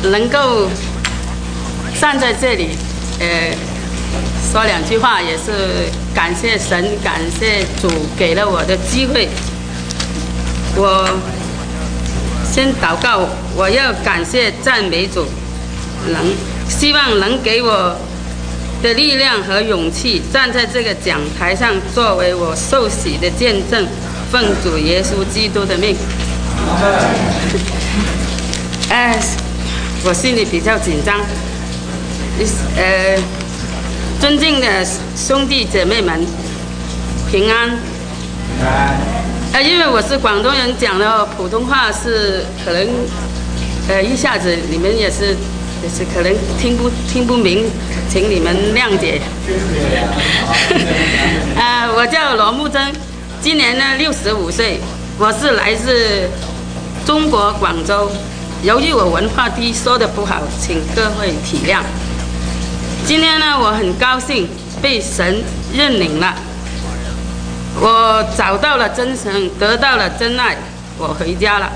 能够站在这里，说两句话，也是感谢神，感谢主给了我的机会。我先祷告，我要感谢赞美主，希望能给我的力量和勇气，站在这个讲台上，作为我受洗的见证，奉主耶稣基督的命。我心里比较紧张。尊敬的兄弟姐妹们，平安。因为我是广东人，讲的普通话是可能，一下子你们也是可能听不明，请你们谅解。我叫罗木珍，今年呢65岁，我是来自中国广州。由于我文化低，说的不好，请各位体谅。今天呢，我很高兴被神认领了，我找到了真神，得到了真爱，我回家了。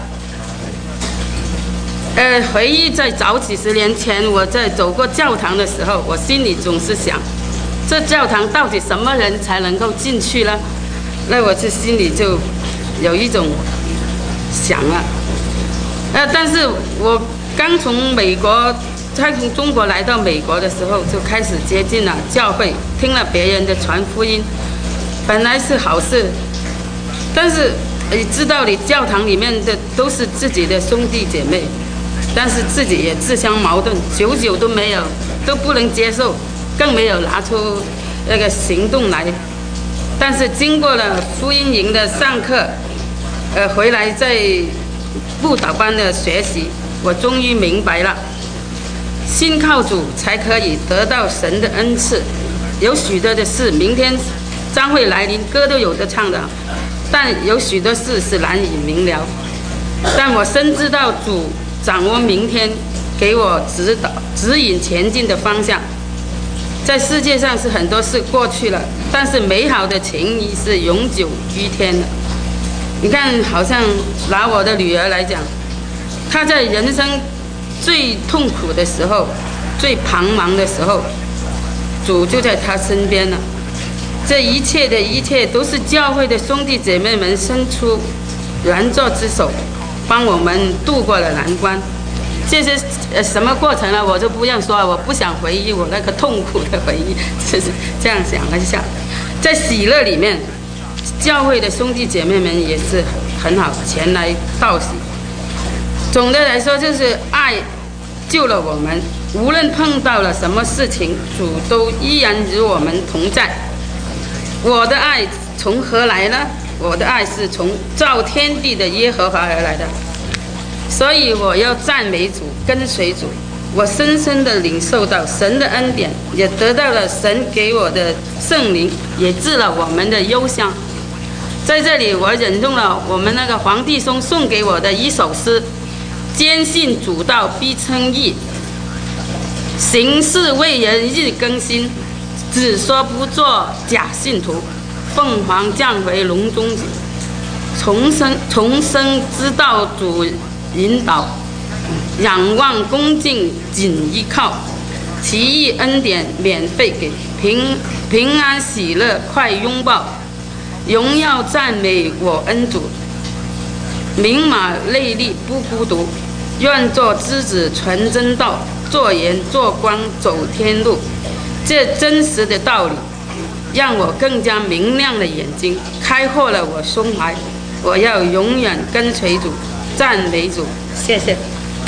回忆在早几十年前，我在走过教堂的时候，我心里总是想，这教堂到底什么人才能够进去呢？那我这心里就有一种想了。但是我刚从中国来到美国的时候，就开始接近了教会，听了别人的传福音，本来是好事，但是知道你教堂里面的都是自己的兄弟姐妹，但是自己也自相矛盾，久都不能接受，更没有拿出那个行动来。但是经过了福音营的上课，回来在布道班的学习，我终于明白了，信靠主才可以得到神的恩赐。有许多的事，明天将会来临，歌都有的唱的，但有许多事是难以明了。但我深知道主掌握明天，给我指引前进的方向。在世界上是很多事过去了，但是美好的情谊是永久居天的。你看，好像拿我的女儿来讲，她在人生最痛苦的时候，最彷徨的时候，主就在她身边了。这一切的一切都是教会的兄弟姐妹们伸出援助之手，帮我们度过了难关。这些什么过程呢？我就不用说了，我不想回忆我那个痛苦的回忆，就是这样想了一下。在喜乐里面，教会的兄弟姐妹们也是很好，前来道喜。总的来说，就是爱救了我们，无论碰到了什么事情，主都依然与我们同在。我的爱从何来呢？我的爱是从造天地的耶和华而来的，所以我要赞美主，跟随主。我深深地领受到神的恩典，也得到了神给我的圣灵，也治了我们的忧伤。在这里，我引用了我们那个黄弟兄送给我的一首诗：坚信主道必称义，行事为人日更新，只说不做假信徒，凤凰降回笼中子，重生之道主引导，仰望恭敬紧依靠，奇异恩典免费给，平安喜乐快拥抱，荣耀赞美我恩主，明码内力不孤独，愿做之子传真道，做盐做光走天路。这真实的道理让我更加明亮的眼睛，开阔了我胸怀。我要永远跟随主，赞美主。谢谢。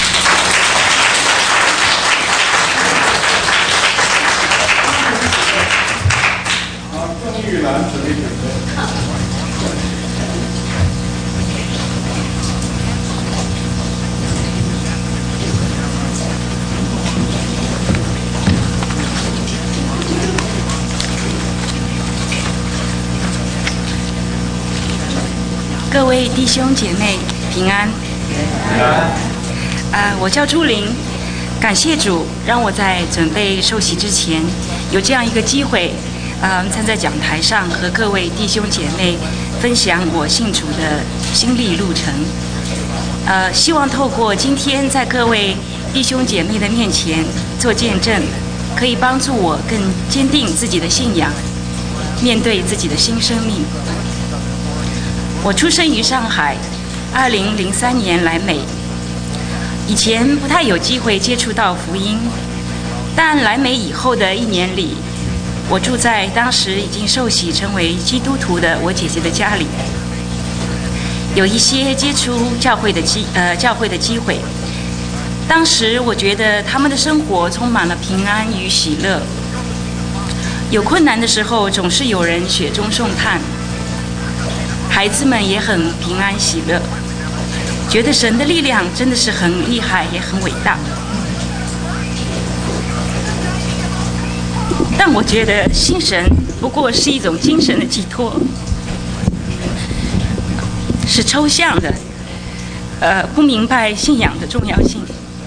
好，郑玉兰准备准备。 各位弟兄姐妹平安。我叫朱玲，感谢主让我在准备受洗之前有这样一个机会，站在讲台上和各位弟兄姐妹分享我信主的心历路程。希望透过今天在各位弟兄姐妹的面前做见证，可以帮助我更坚定自己的信仰，面对自己的新生命。我出生于上海，2003年来美。以前不太有机会接触到福音，但来美以后的1年里，我住在当时已经受洗成为基督徒的我姐姐的家里，有一些接触教会的机会。当时我觉得他们的生活充满了平安与喜乐，有困难的时候总是有人雪中送炭，孩子们也很平安喜乐，觉得神的力量真的是很厉害，也很伟大。但我觉得信神不过是一种精神的寄托，是抽象的，不明白信仰的重要性。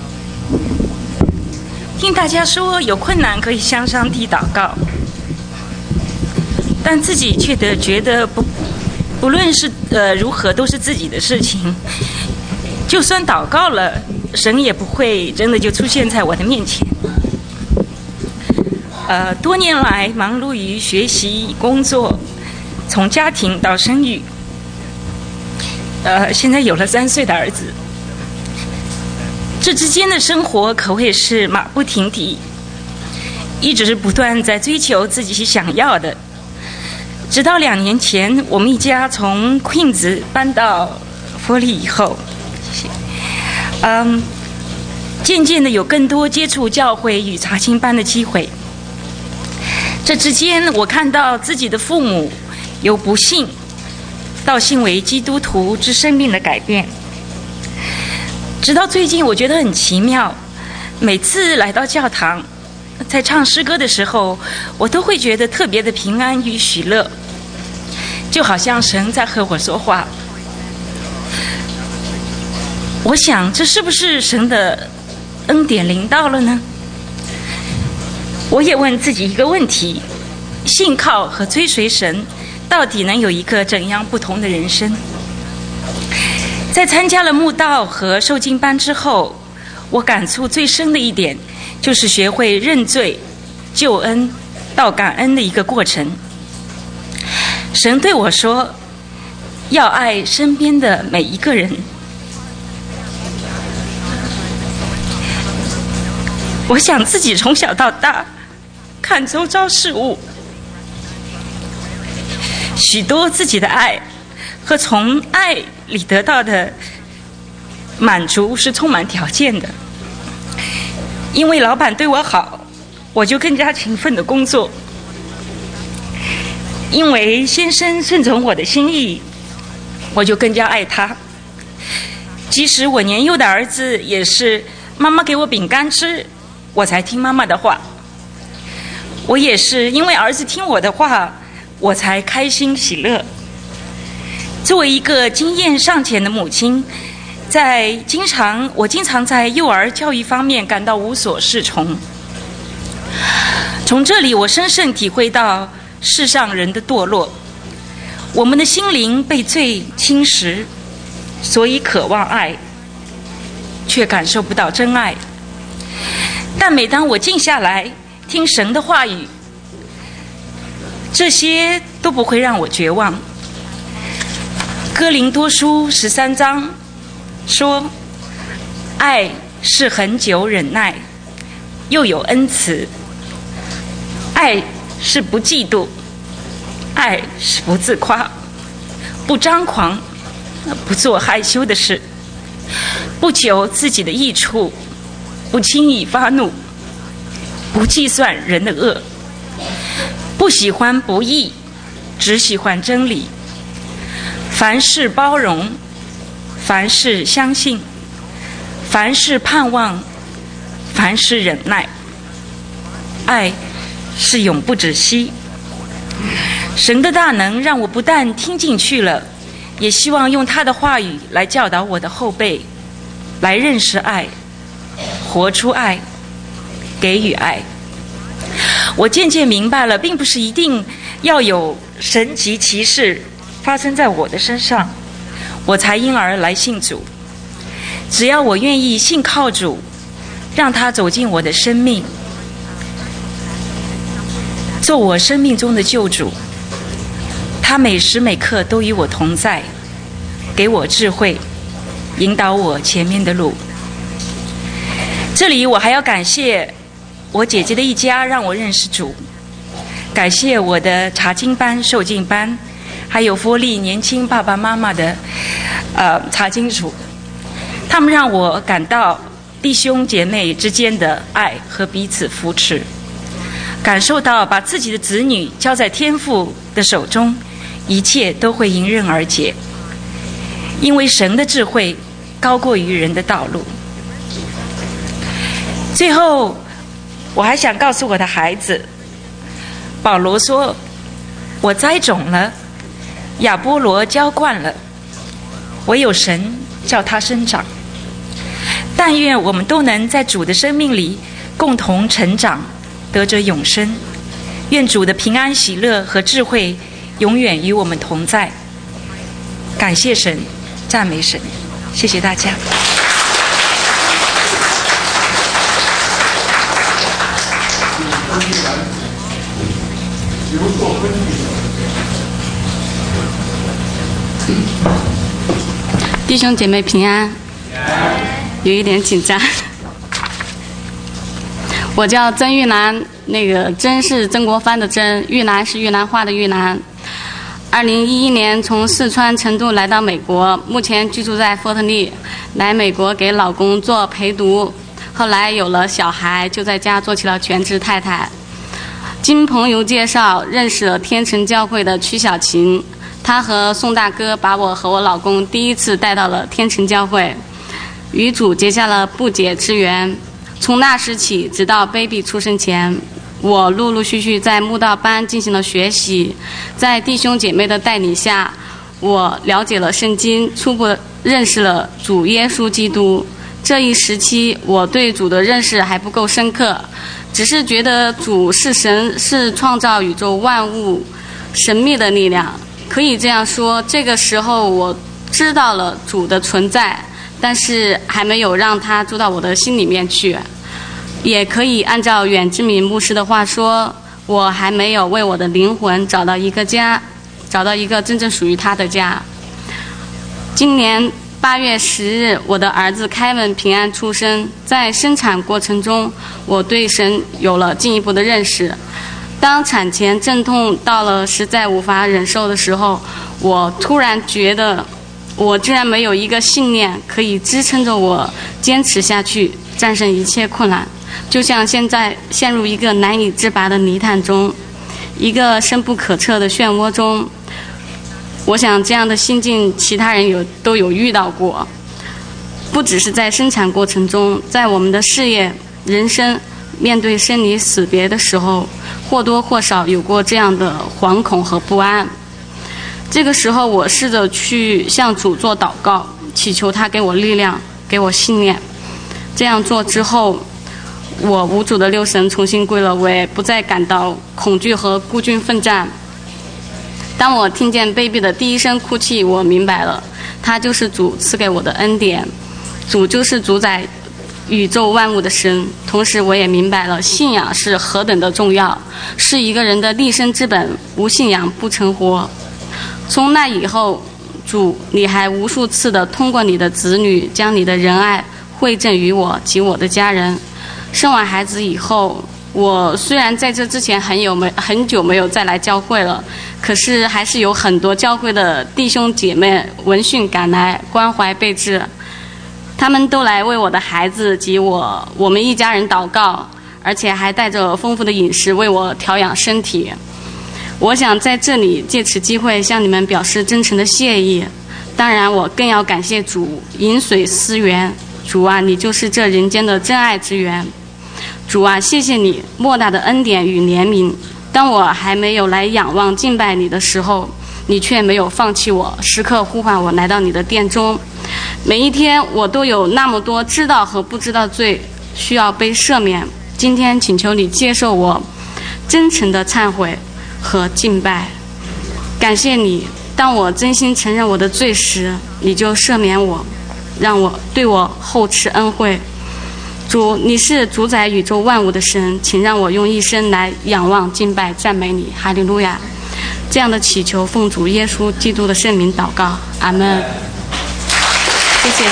听大家说有困难可以向上帝祷告，但自己却觉得不论是如何都是自己的事情，就算祷告了，神也不会真的就出现在我的面前。多年来忙碌于学习工作，从家庭到生育，现在有了3岁的儿子，这之间的生活可谓是马不停蹄，一直不断在追求自己想要的。直到2年前，我们一家从 Queens 搬到佛里以后，渐渐的有更多接触教会与查经班的机会。这之间，我看到自己的父母由不信到信为基督徒之生命的改变。直到最近，我觉得很奇妙，每次来到教堂，在唱诗歌的时候，我都会觉得特别的平安与喜乐，就好像神在和我说话。我想，这是不是神的恩典临到了呢？我也问自己一个问题：信靠和追随神，到底能有一个怎样不同的人生？在参加了慕道和受经班之后，我感触最深的一点，就是学会认罪、救恩到感恩的一个过程。神对我说，要爱身边的每一个人。我想自己从小到大看周遭事物，许多自己的爱和从爱里得到的满足是充满条件的。因为老板对我好，我就更加勤奋的工作；因为先生顺从我的心意，我就更加爱他。即使我年幼的儿子也是妈妈给我饼干吃，我才听妈妈的话。我也是因为儿子听我的话，我才开心喜乐。作为一个经验尚浅的母亲，我经常在幼儿教育方面感到无所适从。从这里，我深深体会到世上人的堕落，我们的心灵被罪侵蚀，所以渴望爱，却感受不到真爱。但每当我静下来听神的话语，这些都不会让我绝望。哥林多书13章说，爱是恒久忍耐，又有恩慈；爱是不嫉妒，爱是不自夸，不张狂，不做害羞的事，不求自己的益处，不轻易发怒，不计算人的恶，不喜欢不义，只喜欢真理。凡事包容，凡事相信，凡事盼望，凡事忍耐。爱是永不止息。神的大能让我不但听进去了，也希望用他的话语来教导我的后辈，来认识爱，活出爱，给予爱。我渐渐明白了，并不是一定要有神迹奇事发生在我的身上，我才因而来信主。只要我愿意信靠主， 让他走进我的生命，做我生命中的救主。他每时每刻都与我同在，给我智慧，引导我前面的路。这里我还要感谢我姐姐的一家，让我认识主，感谢我的查经班、受浸班，还有佛利年轻爸爸妈妈的查经组，他们让我感到弟兄姐妹之间的爱和彼此扶持，感受到把自己的子女交在天父的手中，一切都会迎刃而解，因为神的智慧高过于人的道路。最后我还想告诉我的孩子，保罗说，我栽种了，亚波罗浇灌了，唯有神叫它生长。但愿我们都能在主的生命里共同成长，得着永生。愿主的平安喜乐和智慧永远与我们同在。感谢神，赞美神，谢谢大家。 弟兄姐妹平安，有一点紧张。我叫曾玉兰，曾是曾国藩的曾，玉兰是越南话的玉兰。2011年从四川成都来到美国，目前居住在波特利。来美国给老公做陪读，后来有了小孩，就在家做起了全职太太。经朋友介绍认识了天成教会的曲小琴，他和宋大哥把我和我老公第一次带到了天成教会，与主结下了不解之缘。从那时起，直到 baby 出生前，我陆陆续续在慕道班进行了学习，在弟兄姐妹的带领下，我了解了圣经，初步认识了主耶稣基督。这一时期，我对主的认识还不够深刻，只是觉得主是神，是创造宇宙万物神秘的力量。可以这样说，这个时候我知道了主的存在，但是还没有让他住到我的心里面去。也可以按照远志明牧师的话说，我还没有为我的灵魂找到一个家，找到一个真正属于他的家。今年8月10日，我的儿子凯文平安出生。在生产过程中，我对神有了进一步的认识。当产前阵痛到了实在无法忍受的时候，我突然觉得我居然没有一个信念可以支撑着我坚持下去，战胜一切困难，就像现在陷入一个难以自拔的泥潭中，一个深不可测的漩涡中。我想这样的心境其他人都有遇到过，不只是在生产过程中，在我们的事业、人生面对生离死别的时候，或多或少有过这样的惶恐和不安。这个时候我试着去向主做祷告，祈求他给我力量，给我信念。这样做之后，我无主的六神重新归了位，不再感到恐惧和孤军奋战。当我听见 baby 的第一声哭泣，我明白了，他就是主赐给我的恩典，主就是主宰宇宙万物的神。同时我也明白了信仰是何等的重要，是一个人的立身之本，无信仰不成活。从那以后，主，你还无数次的通过你的子女将你的仁爱惠赠于我及我的家人。生完孩子以后，我虽然在这之前很久没有再来教会了，可是还是有很多教会的弟兄姐妹闻讯赶来，关怀备至。他们都来为我的孩子及我们一家人祷告，而且还带着丰富的饮食为我调养身体。我想在这里借此机会向你们表示真诚的谢意。当然我更要感谢主，饮水思源。主啊，你就是这人间的真爱之源。主啊，谢谢你莫大的恩典与怜悯。当我还没有来仰望敬拜你的时候，你却没有放弃我，时刻呼唤我来到你的殿中。每一天我都有那么多知道和不知道罪需要被赦免。今天请求你接受我真诚的忏悔和敬拜。感谢你，当我真心承认我的罪时，你就赦免我，让我对我厚赐恩惠。 主，你是主宰宇宙万物的神，请让我用一生来仰望、敬拜、赞美你，哈利路亚！这样的祈求，奉主耶稣基督的圣名祷告，阿门。谢谢。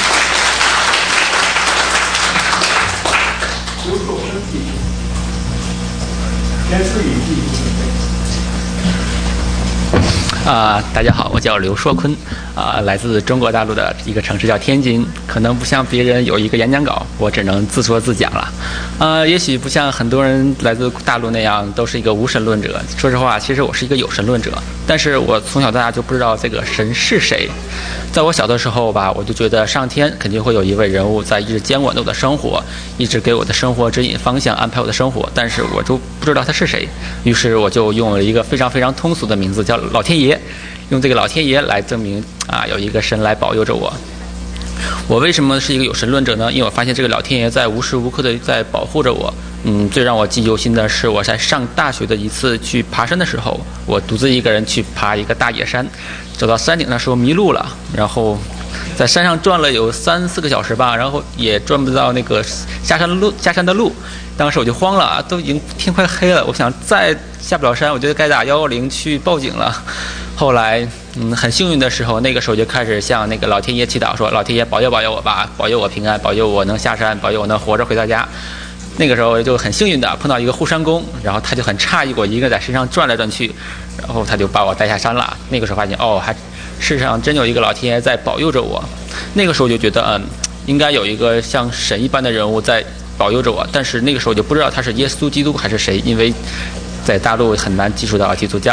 大家好，我叫刘硕坤，来自中国大陆的一个城市叫天津。可能不像别人有一个演讲稿，我只能自说自讲了。也许不像很多人来自大陆那样都是一个无神论者。说实话，其实我是一个有神论者，但是我从小到大就不知道这个神是谁。在我小的时候吧，我就觉得上天肯定会有一位人物在一直监管着我的生活，一直给我的生活指引方向，安排我的生活，但是我就不知道他是谁。于是我就用了一个非常非常通俗的名字，叫老天爷。用这个老天爷来证明有一个神来保佑着我。我为什么是一个有神论者呢？因为我发现这个老天爷在无时无刻的在保护着我。最让我记忆犹新的是我在上大学的一次去爬山的时候，我独自一个人去爬一个大野山，走到山顶的时候迷路了，然后在山上转了有3-4个小时吧，然后也转不到那个下山的路。当时我就慌了，都已经天快黑了，我想再下不了山，我就该打110去报警了。后来很幸运的时候，那个时候就开始向那个老天爷祈祷，说老天爷保佑保佑我吧，保佑我平安，保佑我能下山，保佑我能活着回到家。那个时候就很幸运的碰到一个护山工，然后他就很诧异我一个人在山上转来转去，然后他就把我带下山了。那个时候发现还世上真有一个老天爷在保佑着我。那个时候就觉得应该有一个像神一般的人物在保佑着我，但是那个时候就不知道他是耶稣基督还是谁，因为在大陆很难接触到基督教。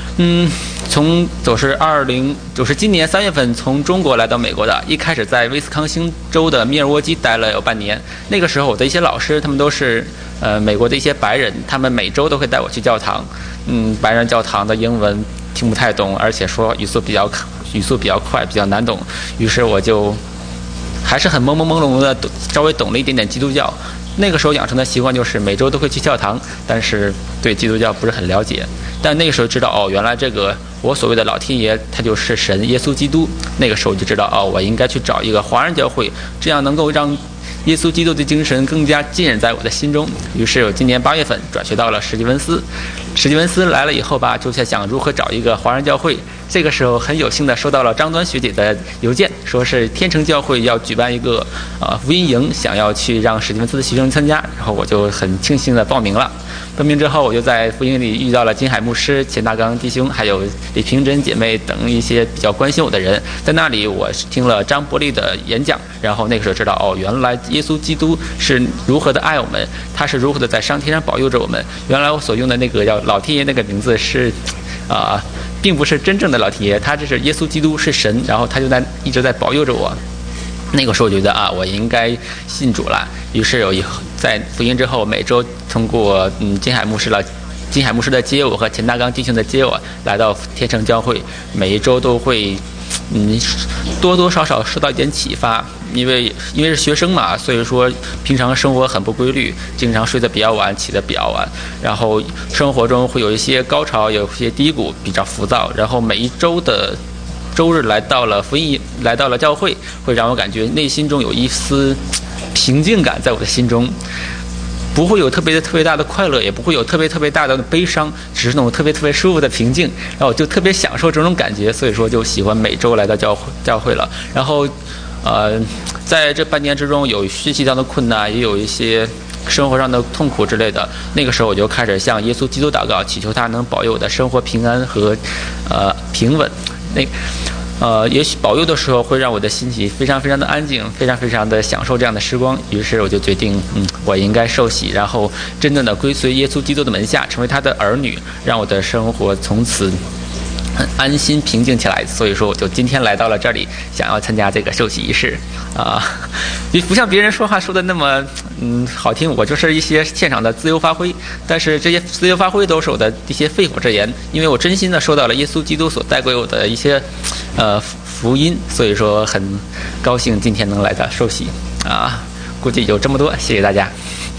我是今年3月份从中国来到美国的，一开始在威斯康星州的密尔沃基待了有半年。那个时候我的一些老师，他们都是美国的一些白人，他们每周都会带我去教堂。白人教堂的英文听不太懂，而且说语速比较快，比较难懂，于是我就还是很朦胧的稍微懂了一点点基督教。那个时候养成的习惯就是每周都会去教堂，但是对基督教不是很了解。但那个时候知道原来这个我所谓的老天爷他就是神耶稣基督。那个时候就知道我应该去找一个华人教会，这样能够让耶稣基督的精神更加浸染在我的心中。于是我今年8月份转学到了史蒂文斯。史蒂文斯来了以后吧，就在想如何找一个华人教会。这个时候很有幸的收到了张端学姐的邮件，说是天成教会要举办一个福音营，想要去让史蒂文斯的学生参加，然后我就很庆幸的报名了。报名之后，我就在福音里遇到了金海牧师、钱大刚弟兄，还有李平珍姐妹等一些比较关心我的人。在那里，我听了张伯利的演讲，然后那个时候知道原来耶稣基督是如何的爱我们，他是如何的在上天上保佑着我们。原来我所用的那个叫老天爷那个名字是并不是真正的老天爷，他这是耶稣基督是神，然后他就一直在保佑着我。那个时候觉得我应该信主了。于是我在福音之后，每周通过金海牧师的接我和钱大刚弟兄的接我，来到天成教会，每一周都会多多少少受到一点启发。因为是学生嘛，所以说平常生活很不规律，经常睡得比较晚，起得比较晚，然后生活中会有一些高潮，有一些低谷，比较浮躁。然后每一周的周日来到了教会，会让我感觉内心中有一丝平静感在我的心中，不会有特别大的快乐，也不会有特别大的悲伤，只是那种特别舒服的平静。然后我就特别享受这种感觉，所以说就喜欢每周来到教会了。然后在这半年之中，有学习上的困难，也有一些生活上的痛苦之类的。那个时候我就开始向耶稣基督祷告，祈求他能保佑我的生活平安和平稳。也许保佑的时候会让我的心情非常的安静，非常的享受这样的时光。于是我就决定我应该受洗，然后真正的归随耶稣基督的门下，成为他的儿女，让我的生活从此很安心平静起来。所以说我就今天来到了这里，想要参加这个受洗仪式也不像别人说话说的那么好听，我就是一些现场的自由发挥，但是这些自由发挥都是我的一些肺腑之言，因为我真心的受到了耶稣基督所带给我的一些福音，所以说很高兴今天能来到受洗估计有这么多，谢谢大家。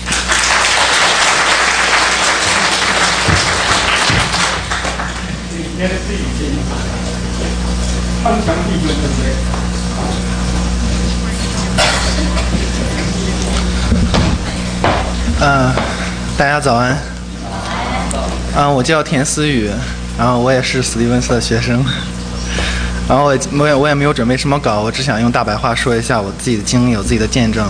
翻墙弟兄准备。 大家早安。我叫田思雨，然后我也是史蒂文斯的学生。然后我也没有准备什么稿，我只想用大白话说一下我自己的经历，我自己的见证。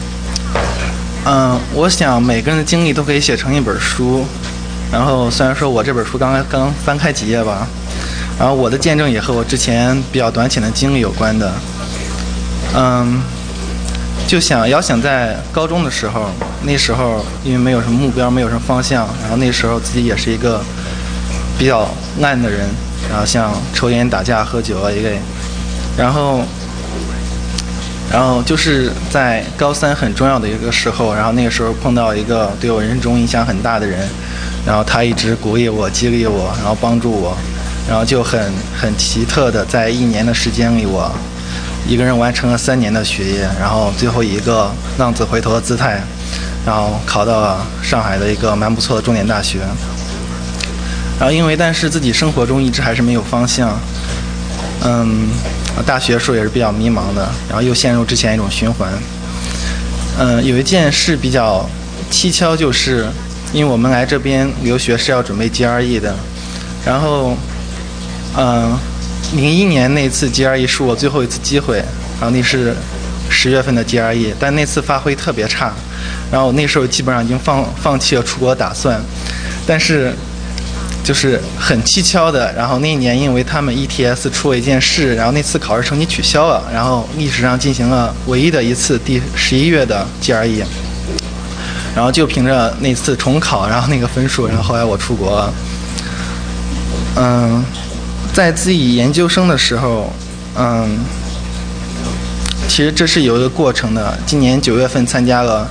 我想每个人的经历都可以写成一本书。然后虽然说我这本书刚翻开几页吧，然后我的见证也和我之前比较短浅的经历有关的。想在高中的时候，那时候因为没有什么目标，没有什么方向，然后那时候自己也是一个比较烂的人，然后像抽烟、打架、喝酒啊一类，然后就是在高三很重要的一个时候，然后那个时候碰到一个对我人生中影响很大的人，然后他一直鼓励我、激励我，然后帮助我，然后就很奇特的在1年的时间里，我一个人完成了3年的学业，然后最后以一个浪子回头的姿态，然后考到了上海的一个蛮不错的重点大学。然后但是自己生活中一直还是没有方向，大学时候也是比较迷茫的，然后又陷入之前一种循环。有一件事比较蹊跷，就是因为我们来这边留学是要准备 GRE 的，然后01年那次 GRE 是我最后一次机会，然后那是10月份的 GRE， 但那次发挥特别差，然后那时候基本上已经放弃了出国打算，但是就是很蹊跷的，然后那一年因为他们 ETS 出了一件事，然后那次考试成绩取消了，然后历史上进行了唯一的一次第11月的 GRE， 然后就凭着那次重考，然后那个分数，然后后来我出国了。在自己研究生的时候，其实这是有一个过程的。今年9月份参加了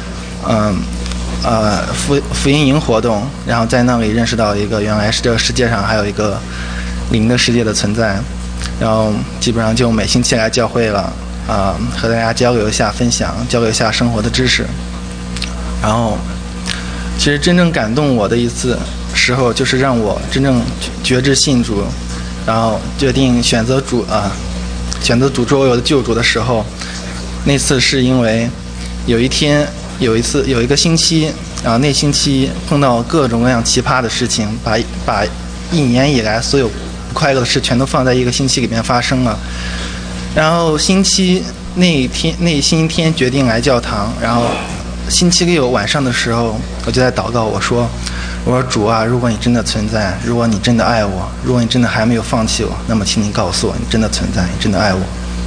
福音营活动，然后在那里认识到一个原来是这个世界上还有一个灵的世界的存在，然后基本上就每星期来教会了，和大家交流一下分享，交流一下生活的知识。然后其实真正感动我的一次时候，就是让我真正觉知信主，然后决定选择主作为我的救主的时候，那次是因为有一个星期，然后那星期碰到各种各样奇葩的事情，把1年以来所有不快乐的事全都放在一个星期里面发生了。然后星期天决定来教堂，然后星期6晚上的时候，我就在祷告，我说主啊，如果你真的存在，如果你真的爱我，如果你真的还没有放弃我，那么请你告诉我你真的存在，你真的爱我。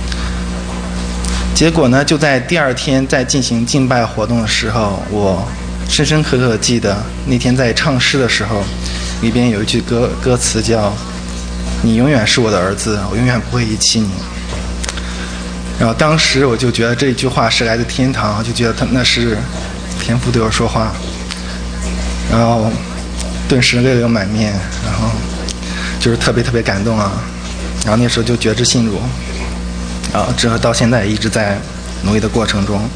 结果呢，就在第2天在进行敬拜活动的时候，我深深刻刻记得那天在唱诗的时候，里边有一句歌词叫你永远是我的儿子，我永远不会遗弃你。然后当时我就觉得这句话是来自天堂，就觉得那是天父对我说话，然后顿时泪流满面，然后就是特别特别感动啊。然后那时候就觉知信主，然后之后到现在也一直在努力的过程中。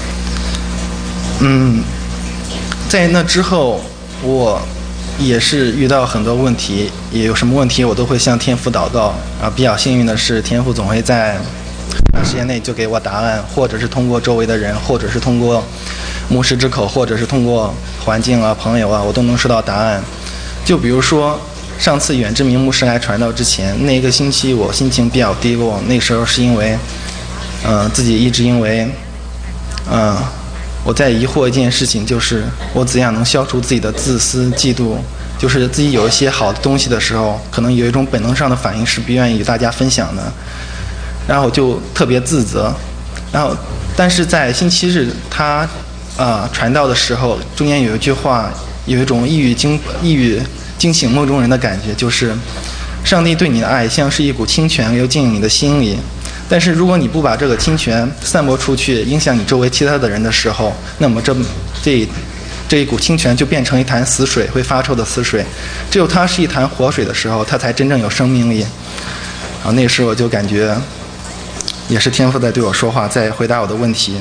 在那之后我也是遇到很多问题，也有什么问题我都会向天父祷告，然后比较幸运的是天父总会在短时间内就给我答案，或者是通过周围的人，或者是通过牧师之口，或者是通过环境啊朋友啊，我都能收到答案。就比如说上次远志明牧师来传道之前那个星期，我心情比较低落，那时候是因为自己一直因为我在疑惑一件事情，就是我怎样能消除自己的自私嫉妒，就是自己有一些好的东西的时候，可能有一种本能上的反应是不愿意与大家分享的，然后就特别自责。然后但是在星期日他传道的时候，中间有一句话，有一种一语惊醒梦中人的感觉，就是上帝对你的爱像是一股清泉流进你的心里，但是如果你不把这个清泉散播出去，影响你周围其他的人的时候，那么这一股清泉就变成一潭死水，会发臭的死水。只有它是一潭活水的时候，它才真正有生命力。然后那时候我就感觉也是天父在对我说话，在回答我的问题。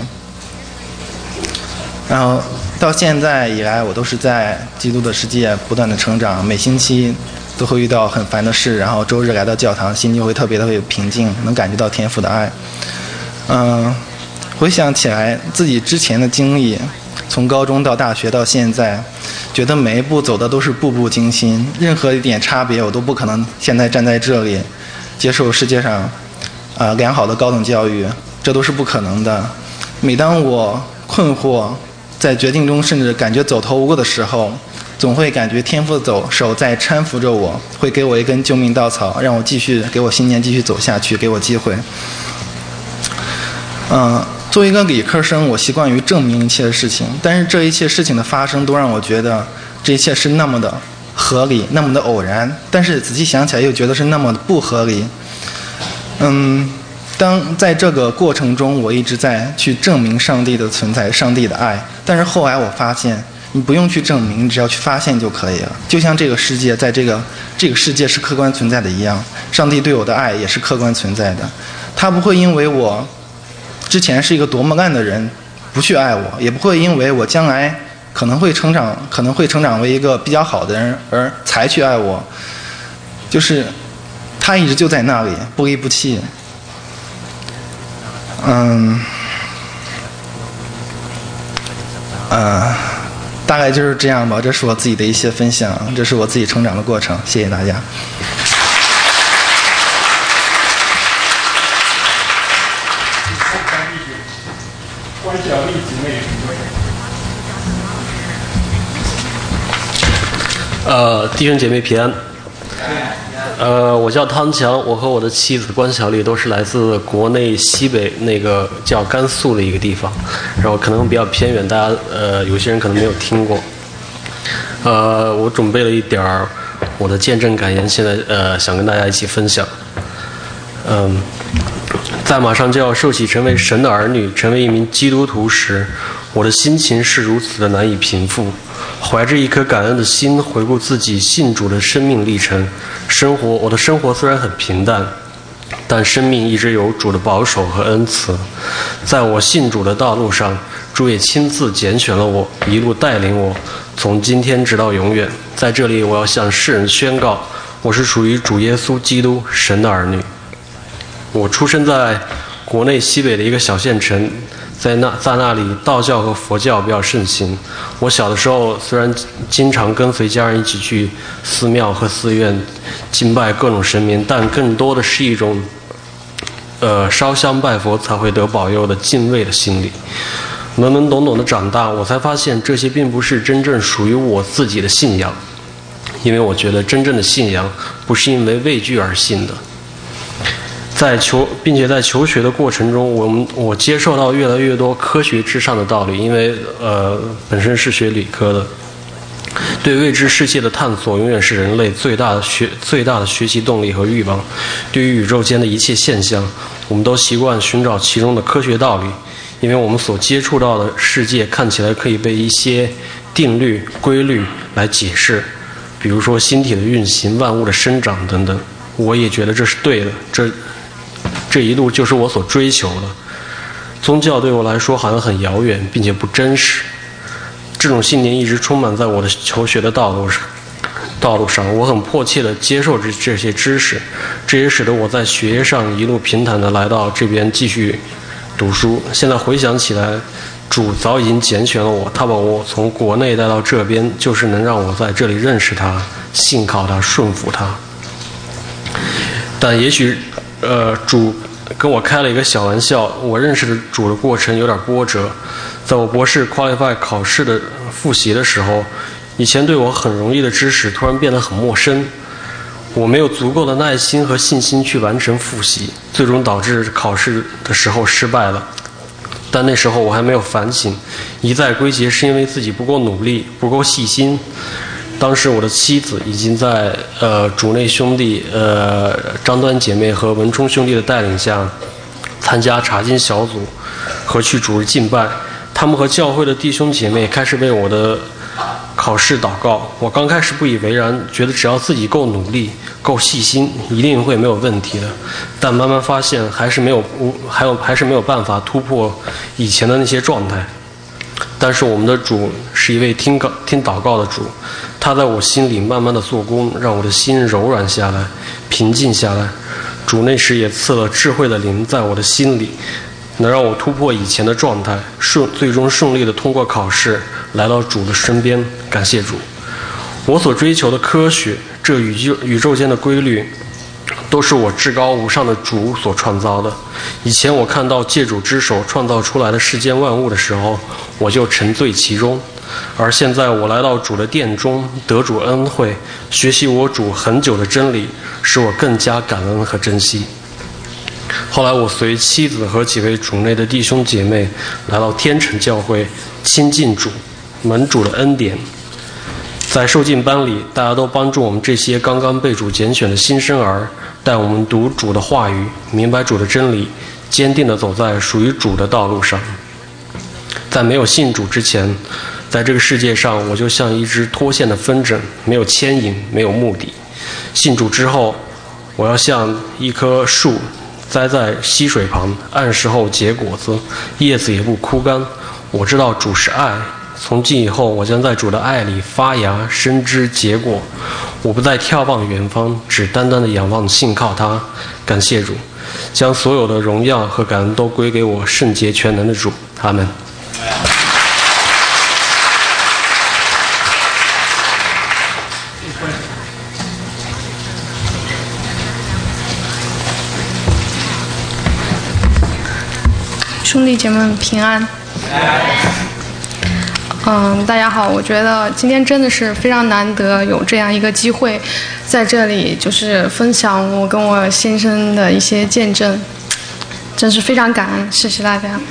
然后到现在以来，我都是在基督的世界不断的成长，每星期都会遇到很烦的事，然后周日来到教堂，心就会特别的平静，能感觉到天父的爱。回想起来自己之前的经历， 从高中到大学到现在，觉得每一步走的都是步步惊心，任何一点差别我都不可能现在站在这里接受世界上良好的高等教育，这都是不可能的。每当我困惑，在绝境中甚至感觉走投无路的时候，总会感觉天父的手在搀扶着我，会给我一根救命稻草，让我继续，给我信念继续走下去，给我机会。作为一个理科生，我习惯于证明一切的事情，但是这一切事情的发生都让我觉得这一切是那么的合理，那么的偶然，但是仔细想起来又觉得是那么的不合理。当在这个过程中，我一直在去证明上帝的存在，上帝的爱，但是后来我发现你不用去证明，你只要去发现就可以了。就像这个世界在这个世界是客观存在的一样，上帝对我的爱也是客观存在的。他不会因为我之前是一个多么烂的人不去爱我，也不会因为我将来可能会成长为一个比较好的人而才去爱我，就是他一直就在那里不离不弃。大概就是这样吧，这是我自己的一些分享，这是我自己成长的过程，谢谢大家。 关小丽姊妹弟兄姐妹平安。我叫汤强，我和我的妻子关小丽都是来自国内西北那个叫甘肃的一个地方，然后可能比较偏远，大家有些人可能没有听过。我准备了一点儿我的见证感言，现在想跟大家一起分享。在马上就要受洗成为神的儿女，成为一名基督徒时，我的心情是如此的难以平复。怀着一颗感恩的心，回顾自己信主的生命历程，我的生活虽然很平淡，但生命一直有主的保守和恩慈。在我信主的道路上，主也亲自拣选了我，一路带领我，从今天直到永远。在这里，我要向世人宣告，我是属于主耶稣基督神的儿女。我出生在国内西北的一个小县城，在那里道教和佛教比较盛行。我小的时候虽然经常跟随家人一起去寺庙和寺院敬拜各种神明，但更多的是一种烧香拜佛才会得保佑的敬畏的心理。懵懵懂懂的长大，我才发现这些并不是真正属于我自己的信仰，因为我觉得真正的信仰不是因为畏惧而信的。并且在求学的过程中，我接受到越来越多科学之上的道理，因为本身是学理科的，对未知世界的探索永远是人类最大的学习动力和欲望。对于宇宙间的一切现象，我们都习惯寻找其中的科学道理，因为我们所接触到的世界看起来可以被一些定律、规律来解释，比如说星体的运行、万物的生长等等。我也觉得这是对的，这一路就是我所追求的。宗教对我来说好像很遥远，并且不真实。这种信念一直充满在我的求学的道路上，我很迫切地接受这些知识，这也使得我在学业上一路平坦地来到这边继续读书。现在回想起来，主早已经拣选了我，他把我从国内带到这边，就是能让我在这里认识他、信靠他、顺服他。但也许主跟我开了一个小玩笑，我认识的主的过程有点波折。在我博士 qualify 考试的复习的时候，以前对我很容易的知识突然变得很陌生，我没有足够的耐心和信心去完成复习，最终导致考试的时候失败了。但那时候我还没有反省，一再归结是因为自己不够努力、不够细心。当时我的妻子已经在主内兄弟张端姐妹和文冲兄弟的带领下参加查经小组和去主日敬拜，他们和教会的弟兄姐妹开始为我的考试祷告。我刚开始不以为然，觉得只要自己够努力、够细心，一定会没有问题的。但慢慢发现还是没有办法突破以前的那些状态。但是我们的主是一位听祷告的主，他在我心里慢慢的做工，让我的心柔软下来，平静下来。主那时也赐了智慧的灵在我的心里， 能让我突破以前的状态，最终顺利地通过考试，来到主的身边。感谢主，我所追求的科学，这宇宙间的规律，都是我至高无上的主所创造的。以前我看到借主之手创造出来的世间万物的时候，我就沉醉其中。而现在我来到主的殿中，得主恩惠，学习我主很久的真理，使我更加感恩和珍惜。后来我随妻子和几位主内的弟兄姐妹来到天成教会，亲近主，蒙主的恩典。在受浸班里，大家都帮助我们这些刚刚被主拣选的新生儿，带我们读主的话语，明白主的真理，坚定地走在属于主的道路上。在没有信主之前，在这个世界上，我就像一只脱线的风筝，没有牵引，没有目的。信主之后，我要像一棵树栽在溪水旁，按时候结果子，叶子也不枯干。我知道主是爱，从今以后，我将在主的爱里发芽、生枝、结果。我不再眺望远方，只单单的仰望、信靠他。感谢主，将所有的荣耀和感恩都归给我圣洁全能的主。阿们。 兄弟姐妹们平安。大家好，我觉得今天真的是非常难得有这样一个机会，在这里就是分享我跟我先生的一些见证，真是非常感恩，谢谢大家。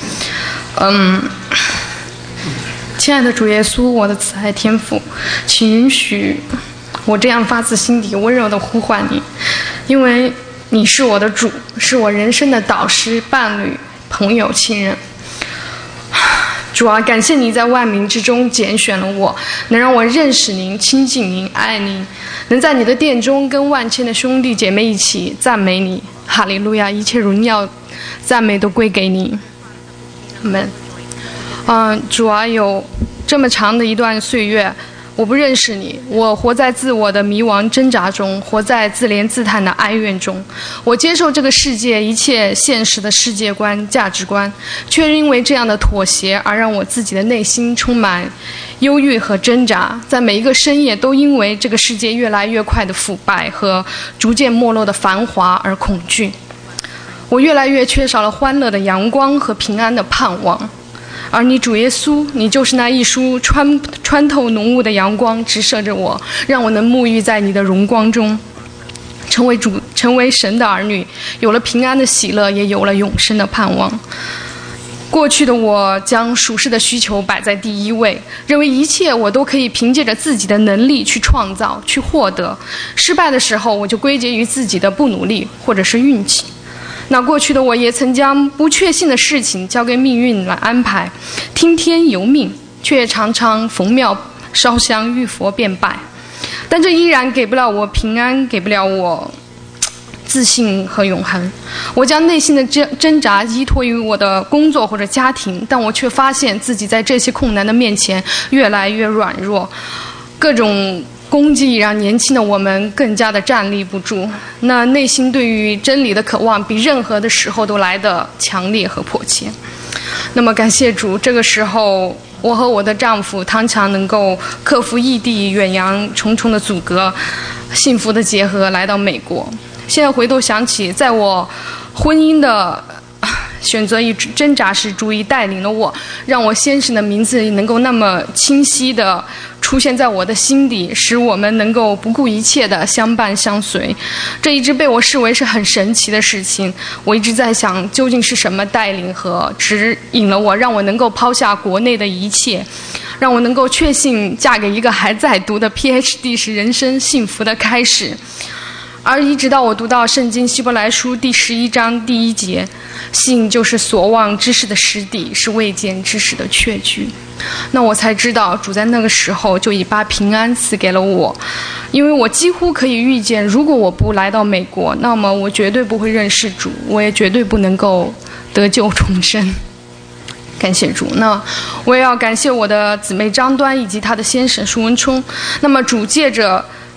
亲爱的主耶稣，我的慈爱天父，请允许我这样发自心底温柔地呼唤你，因为你是我的主，是我人生的导师、伴侣、朋友、亲人。主啊，感谢你在万民之中拣选了我，能让我认识您、亲近您、爱您，能在你的殿中跟万千的兄弟姐妹一起赞美你。哈利路亚！一切荣耀、赞美都归给你。阿们。主啊，有这么长的一段岁月，我不认识你，我活在自我的迷惘挣扎中，活在自怜自叹的哀怨中。我接受这个世界一切现实的世界观、价值观，却因为这样的妥协而让我自己的内心充满忧郁和挣扎。在每一个深夜，都因为这个世界越来越快的腐败和逐渐没落的繁华而恐惧。我越来越缺少了欢乐的阳光和平安的盼望。而你主耶稣，你就是那一束穿透浓雾的阳光，直射着我，让我能沐浴在你的荣光中，成为神的儿女，有了平安的喜乐，也有了永生的盼望。过去的我将属世的需求摆在第一位，认为一切我都可以凭借着自己的能力去创造、去获得。失败的时候，我就归结于自己的不努力或者是运气。那过去的我也曾将不确信的事情交给命运来安排，听天由命，却常常逢庙烧香遇佛便拜，但这依然给不了我平安，给不了我自信和永恒。我将内心的挣扎依托于我的工作或者家庭，但我却发现自己在这些困难的面前越来越软弱，各种攻击让年轻的我们更加的站立不住，那内心对于真理的渴望比任何的时候都来得强烈和迫切。那么感谢主，这个时候我和我的丈夫唐强能够克服异地远洋重重的阻隔，幸福的结合来到美国。现在回头想起，在我婚姻的选择与挣扎时，主已带领了我，让我先生的名字能够那么清晰地出现在我的心底，使我们能够不顾一切地相伴相随。这一直被我视为是很神奇的事情。我一直在想，究竟是什么带领和指引了我，让我能够抛下国内的一切，让我能够确信嫁给一个还在读的 PhD 是人生幸福的开始。而一直到我读到圣经希伯来书第11章第1节，信就是所望之事的实底，是未见之事的确据，那我才知道主在那个时候就已把平安赐给了我。因为我几乎可以预见，如果我不来到美国，那么我绝对不会认识主，我也绝对不能够得救重生。感谢主。那我也要感谢我的姊妹张端以及她的先生舒文冲。那么主借着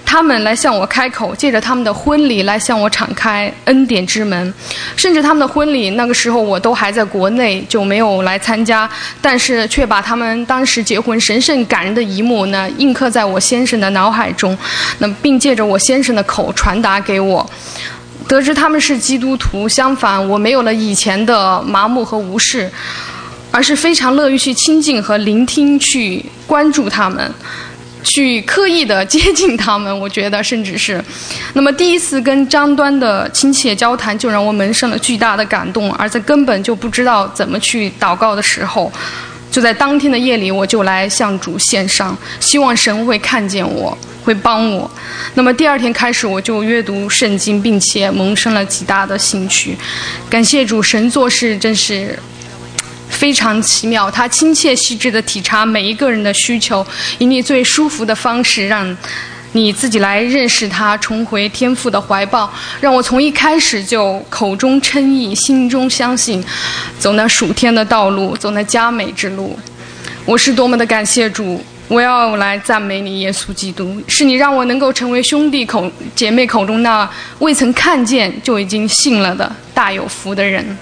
他们来向我开口，借着他们的婚礼来向我敞开恩典之门。甚至他们的婚礼那个时候我都还在国内，就没有来参加，但是却把他们当时结婚神圣感人的一幕呢印刻在我先生的脑海中，并借着我先生的口传达给我。得知他们是基督徒，相反我没有了以前的麻木和无视，而是非常乐于去亲近和聆听，去关注他们，去刻意的接近他们。我觉得甚至是那么第一次跟张端的亲切交谈就让我萌生了巨大的感动，而在根本就不知道怎么去祷告的时候，就在当天的夜里我就来向主献上，希望神会看见我，会帮我。那么第二天开始我就阅读圣经，并且萌生了极大的兴趣。感谢主，神做事真是非常奇妙，他亲切细致地体察每一个人的需求，以你最舒服的方式让你自己来认识他，重回天父的怀抱，让我从一开始就口中称义，心中相信，走那属天的道路，走那佳美之路。我是多么的感谢主，我要来赞美你耶稣基督，是你让我能够成为兄弟姐妹口中那未曾看见就已经信了的大有福的人。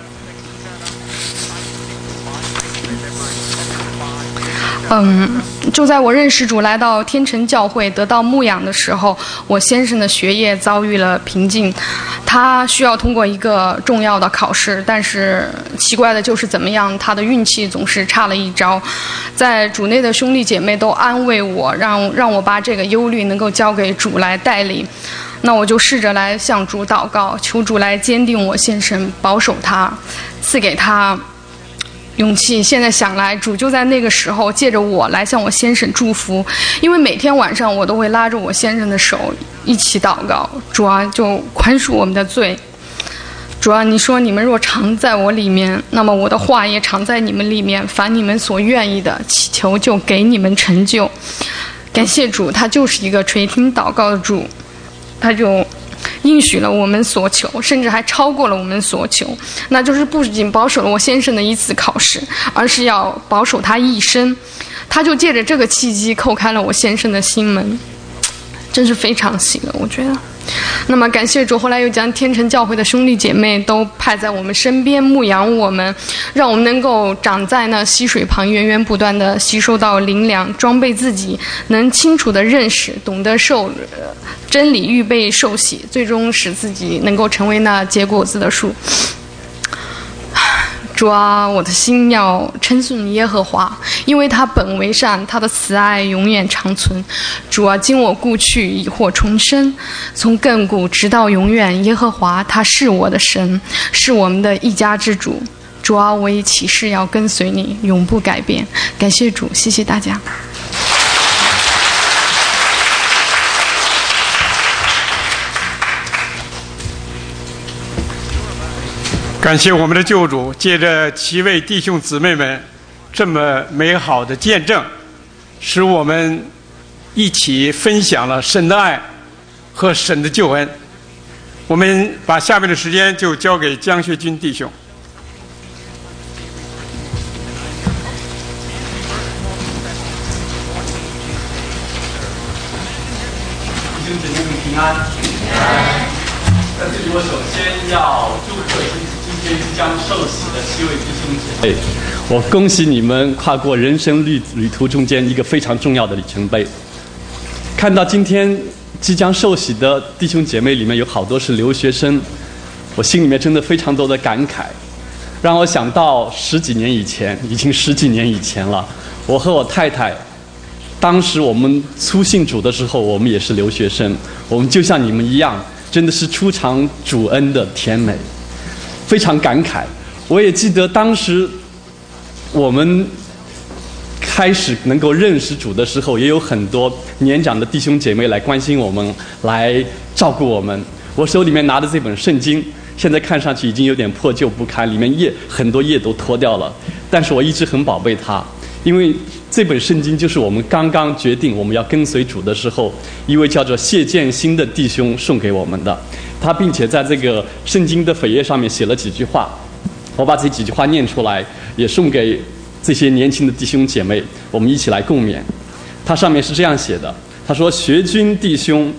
就在我认识主来到天成教会得到牧养的时候，我先生的学业遭遇了瓶颈，他需要通过一个重要的考试，但是奇怪的就是怎么样，他的运气总是差了一招。在主内的兄弟姐妹都安慰我，让我把这个忧虑能够交给主来代理。那我就试着来向主祷告，求主来坚定我先生，保守他，赐给他勇气。现在想来，主就在那个时候借着我来向我先生祝福，因为每天晚上我都会拉着我先生的手一起祷告，主啊，就宽恕我们的罪。主啊，你说你们若常在我里面，那么我的话也常在你们里面，凡你们所愿意的祈求就给你们成就。感谢主，他就是一个垂听祷告的主，他就应许了我们所求，甚至还超过了我们所求，那就是不仅保守了我先生的一次考试，而是要保守他一生。他就借着这个契机叩开了我先生的心门，真是非常喜乐，我觉得。那么感谢主，后来又将天成教会的兄弟姐妹都派在我们身边牧养我们，让我们能够长在那溪水旁，源源不断地吸收到灵粮，装备自己，能清楚地认识，懂得受真理，预备受洗，最终使自己能够成为那结果子的树。主啊，我的心要称颂耶和华，因为他本为善，他的慈爱永远长存。主啊，今我故去，已或重生，从亘古直到永远，耶和华他是我的神，是我们的一家之主。主啊，我已起誓要跟随你，永不改变。感谢主，谢谢大家。 感谢我们的救主，借着7位弟兄姊妹们这么美好的见证，使我们一起分享了神的爱和神的救恩。我们把下面的时间就交给江学军弟兄。 弟兄姊妹们平安。在这里，我首先要祝贺今天即将受洗的7位弟兄姐妹。我恭喜你们跨过人生旅途中间一个非常重要的里程碑。看到今天即将受洗的弟兄姐妹里面有好多是留学生，我心里面真的非常多的感慨，让我想到10几年以前，已经10几年以前了。我和我太太，当时我们初信主的时候，我们也是留学生，我们就像你们一样，真的是初尝主恩的甜美，非常感慨。我也记得当时我们开始能够认识主的时候，也有很多年长的弟兄姐妹来关心我们，来照顾我们。我手里面拿的这本圣经，现在看上去已经有点破旧不堪，里面很多页都脱掉了，但是我一直很宝贝它，因为这本圣经就是我们刚刚决定我们要跟随主的时候，一位叫做谢建新的弟兄送给我们的。他并且在这个圣经的扉页上面写了几句话，我把这几句话念出来，也送给这些年轻的弟兄姐妹，我们一起来共勉。它上面是这样写的，他说：学军弟兄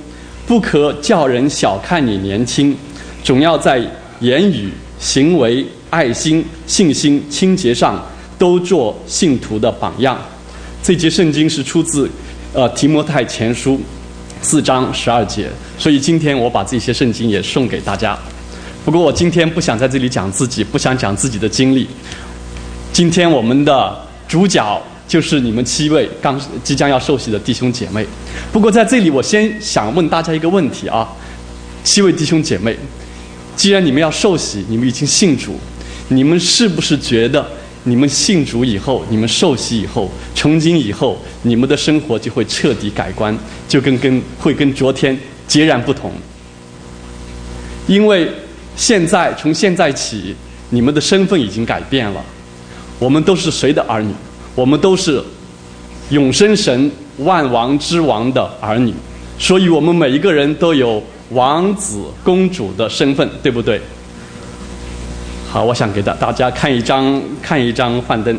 不可叫人小看你年轻，总要在言语、行为、爱心、信心、清洁上都做信徒的榜样。这节圣经是出自提摩太前书4章12节，所以今天我把这些圣经也送给大家。不过我今天不想在这里讲自己，不想讲自己的经历。今天我们的主角就是你们7位即将要受洗的弟兄姐妹。不过在这里我先想问大家一个问题啊，7位弟兄姐妹，既然你们要受洗，你们已经信主，你们是不是觉得你们信主以后，你们受洗以后，从今以后你们的生活就会彻底改观，就会跟昨天截然不同？因为从现在起，你们的身份已经改变了。我们都是谁的儿女？我们都是永生神万王之王的儿女，所以我们每一个人都有王子公主的身份，对不对？好，我想给大家看一张幻灯。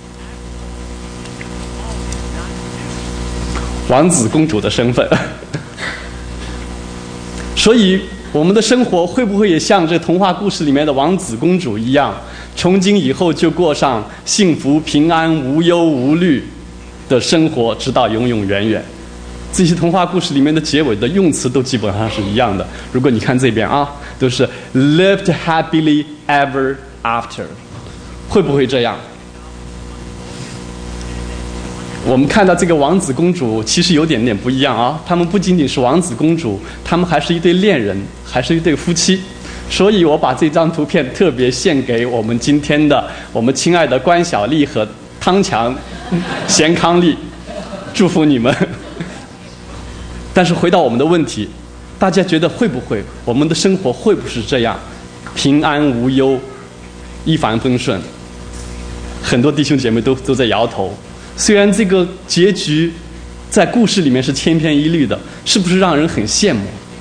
王子公主的身份。所以我们的生活会不会也像这童话故事里面的王子公主一样，从今以后就过上幸福平安无忧无虑的生活，直到永永远远？这些童话故事里面的结尾的用词都基本上是一样的。如果你看这边啊，都是 lived happily ever after， 会不会这样？我们看到这个王子公主其实有点不一样啊，他们不仅仅是王子公主，他们还是一对恋人，还是一对夫妻。所以我把这张图片特别献给我们今天的我们亲爱的关晓丽和汤强、贤康丽，祝福你们。但是回到我们的问题，大家觉得会不会我们的生活会不会是这样，平安无忧，一帆风顺？很多弟兄姐妹都在摇头。虽然这个结局在故事里面是千篇一律的，是不是让人很羡慕？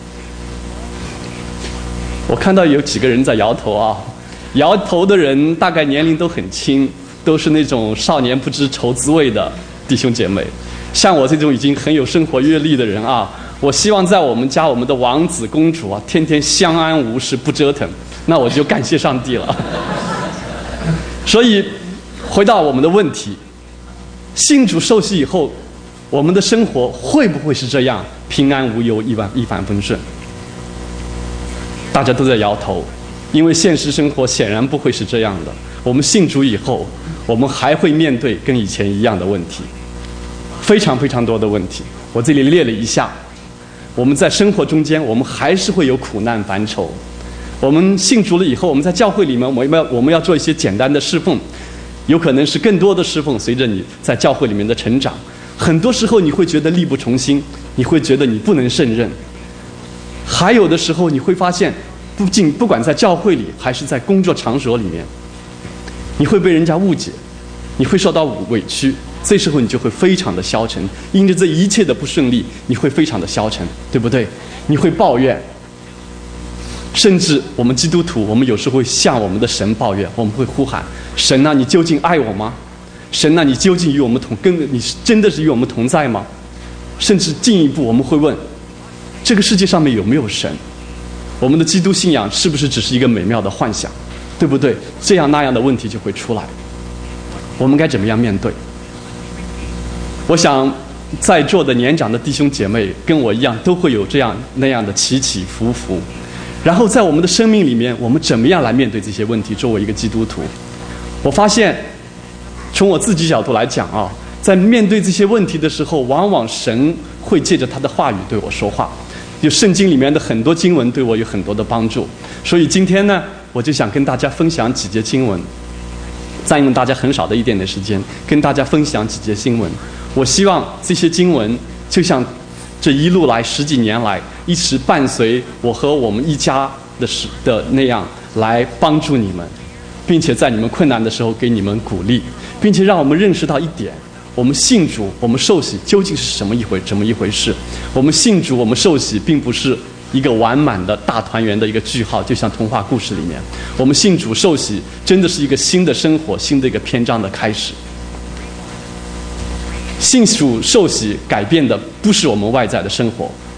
我看到有几个人在摇头啊，摇头的人大概年龄都很轻，都是那种少年不知愁滋味的弟兄姐妹。像我这种已经很有生活阅历的人啊，我希望在我们家我们的王子公主啊，天天相安无事不折腾，那我就感谢上帝了。所以回到我们的问题，信主受洗以后，我们的生活会不会是这样平安无忧、一帆风顺？大家都在摇头，因为现实生活显然不会是这样的。我们信主以后，我们还会面对跟以前一样的问题，非常非常多的问题。我这里列了一下，我们在生活中间，我们还是会有苦难烦愁。我们信主了以后，我们在教会里面，我们要做一些简单的侍奉，有可能是更多的侍奉。随着你在教会里面的成长，很多时候你会觉得力不从心，你会觉得你不能胜任。还有的时候你会发现，不管在教会里还是在工作场所里面，你会被人家误解，你会受到委屈，这时候你就会非常的消沉。因着这一切的不顺利，你会非常的消沉，对不对？你会抱怨，甚至我们基督徒，我们有时候会向我们的神抱怨，我们会呼喊：神啊，你究竟爱我吗？神啊，你究竟与我们你真的是与我们同在吗？甚至进一步，我们会问：这个世界上面有没有神？我们的基督信仰是不是只是一个美妙的幻想？对不对？这样那样的问题就会出来。我们该怎么样面对？我想在座的年长的弟兄姐妹跟我一样，都会有这样那样的起起伏伏。然后在我们的生命里面，我们怎么样来面对这些问题？作为一个基督徒，我发现从我自己角度来讲啊，在面对这些问题的时候，往往神会借着他的话语对我说话。有圣经里面的很多经文对我有很多的帮助，所以今天呢，我就想跟大家分享几节经文，占用大家很少的一点点时间，跟大家分享几节经文。我希望这些经文就像这一路来10几年来一直伴随我和我们一家的那样来帮助你们，并且在你们困难的时候给你们鼓励，并且让我们认识到一点：我们信主，我们受洗究竟是怎么一回事？我们信主，我们受洗，并不是一个完满的大团圆的一个句号，就像童话故事里面，我们信主受洗，真的是一个新的生活，新的一个篇章的开始。信主受洗改变的不是我们外在的生活，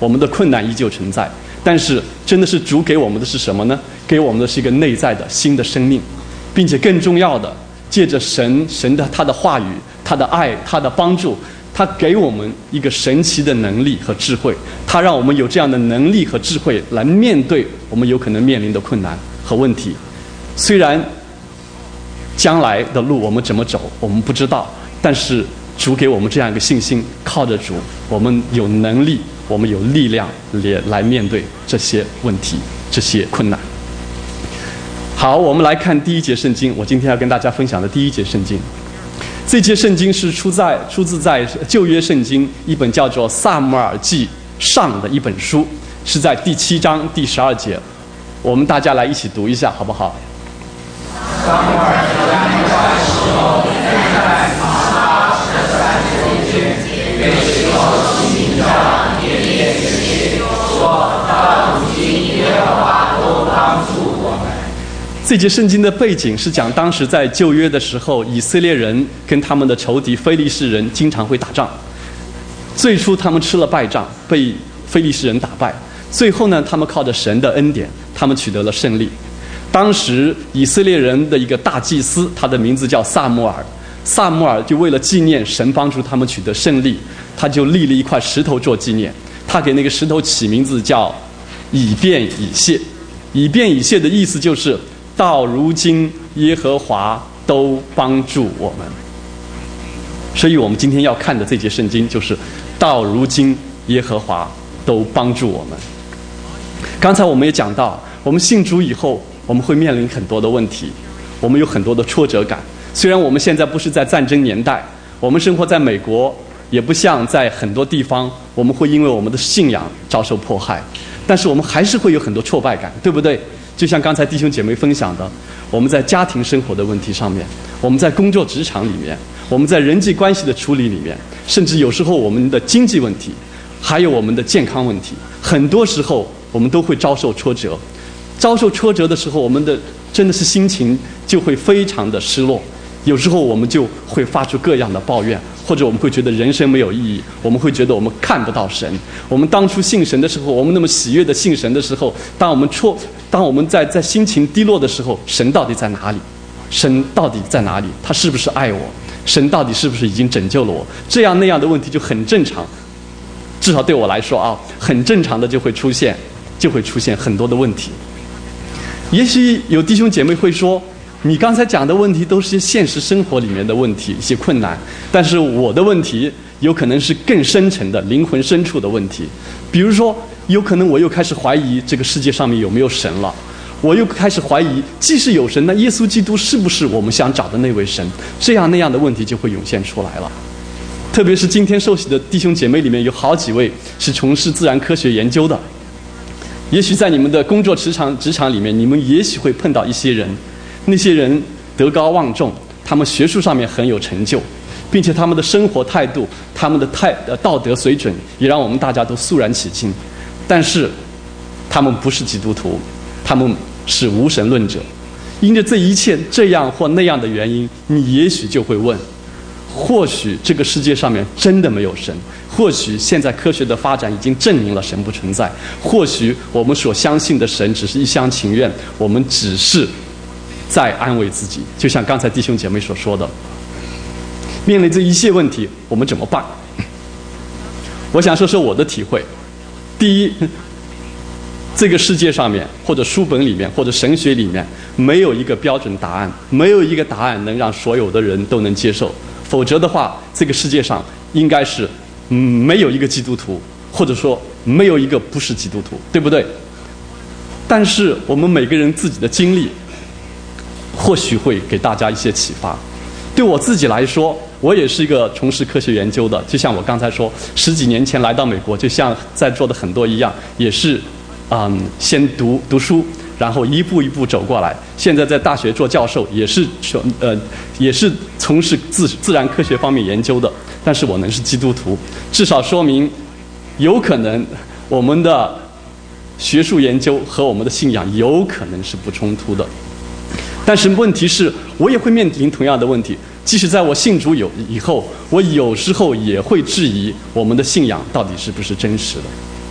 我们的困难依旧存在。但是真的是主给我们的是什么呢？给我们的是一个内在的新的生命，并且更重要的，借着神的他的话语、他的爱、他的帮助，他给我们一个神奇的能力和智慧，他让我们有这样的能力和智慧来面对我们有可能面临的困难和问题。虽然将来的路我们怎么走我们不知道，但是主给我们这样一个信心，靠着主我们有能力，我们有力量来面对这些问题、这些困难。好，我们来看第一节圣经，我今天要跟大家分享的第一节圣经。这节圣经是出自在旧约圣经一本叫做《撒母耳记上》的一本书，是在第7章第12节。我们大家来一起读一下好不好？撒母耳记上的时候，在玛撒的3节，对时候起名叫连夜之夜，说到如今耶和华都帮助我们。这节圣经的背景是讲当时在旧约的时候，以色列人跟他们的仇敌非利士人经常会打仗。最初他们吃了败仗，被非利士人打败。最后呢，他们靠着神的恩典，他们取得了胜利。当时以色列人的一个大祭司，他的名字叫撒母耳。撒母耳就为了纪念神帮助他们取得胜利，他就立了一块石头做纪念。他给那个石头起名字叫以便以谢。以便以谢的意思就是到如今耶和华都帮助我们。所以我们今天要看的这节圣经就是到如今耶和华都帮助我们。刚才我们也讲到，我们信主以后，我们会面临很多的问题，我们有很多的挫折感。虽然我们现在不是在战争年代，我们生活在美国，也不像在很多地方我们会因为我们的信仰遭受迫害，但是我们还是会有很多挫败感，对不对？就像刚才弟兄姐妹分享的，我们在家庭生活的问题上面，我们在工作职场里面，我们在人际关系的处理里面，甚至有时候我们的经济问题，还有我们的健康问题，很多时候我们都会遭受挫折。遭受挫折的时候，我们的真的是心情就会非常的失落，有时候我们就会发出各样的抱怨，或者我们会觉得人生没有意义，我们会觉得我们看不到神。我们当初信神的时候，我们那么喜悦的信神的时候，当我们在心情低落的时候，神到底在哪里？神到底在哪里？他是不是爱我？神到底是不是已经拯救了我？这样那样的问题就很正常，至少对我来说啊，很正常的就会出现很多的问题。也许有弟兄姐妹会说，你刚才讲的问题都是现实生活里面的问题，一些困难，但是我的问题有可能是更深层的灵魂深处的问题。比如说，有可能我又开始怀疑这个世界上面有没有神了，我又开始怀疑，即使有神，那耶稣基督是不是我们想找的那位神？这样那样的问题就会涌现出来了。特别是今天受洗的弟兄姐妹里面有好几位是从事自然科学研究的，也许在你们的工作职场里面，你们也许会碰到一些人，那些人德高望重，他们学术上面很有成就，并且他们的生活态度，他们的道德水准也让我们大家都肃然起敬。但是他们不是基督徒，他们是无神论者。因着这一切这样或那样的原因，你也许就会问，或许这个世界上面真的没有神，或许现在科学的发展已经证明了神不存在，或许我们所相信的神只是一厢情愿，我们只是在安慰自己。就像刚才弟兄姐妹所说的，面临这一切问题我们怎么办？我想说说我的体会。第一，这个世界上面或者书本里面或者神学里面没有一个标准答案，没有一个答案能让所有的人都能接受，否则的话这个世界上应该是没有一个基督徒，或者说没有一个不是基督徒，对不对？但是我们每个人自己的经历或许会给大家一些启发。对我自己来说，我也是一个从事科学研究的，就像我刚才说，10几年前来到美国，就像在座的很多一样，也是先读书，然后一步一步走过来。现在在大学做教授，也是从事自然科学方面研究的。但是我能是基督徒，至少说明有可能我们的学术研究和我们的信仰有可能是不冲突的。但是问题是，我也会面临同样的问题。即使在我信主以后，我有时候也会质疑我们的信仰到底是不是真实的。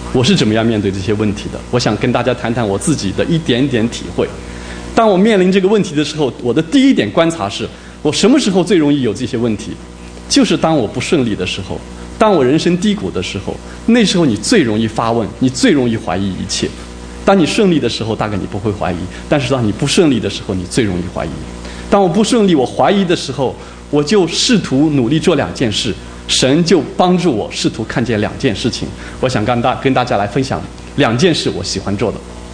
我是怎么样面对这些问题的？我想跟大家谈谈我自己的一点点体会。当我面临这个问题的时候，我的第一点观察是，我什么时候最容易有这些问题？就是当我不顺利的时候，当我人生低谷的时候，那时候你最容易发问，你最容易怀疑一切。当你顺利的时候，大概你不会怀疑，但是当你不顺利的时候，你最容易怀疑。当我不顺利，我怀疑的时候，我就试图努力做2件事，神就帮助我试图看见2件事情。我想跟大家来分享2件事我喜欢做的。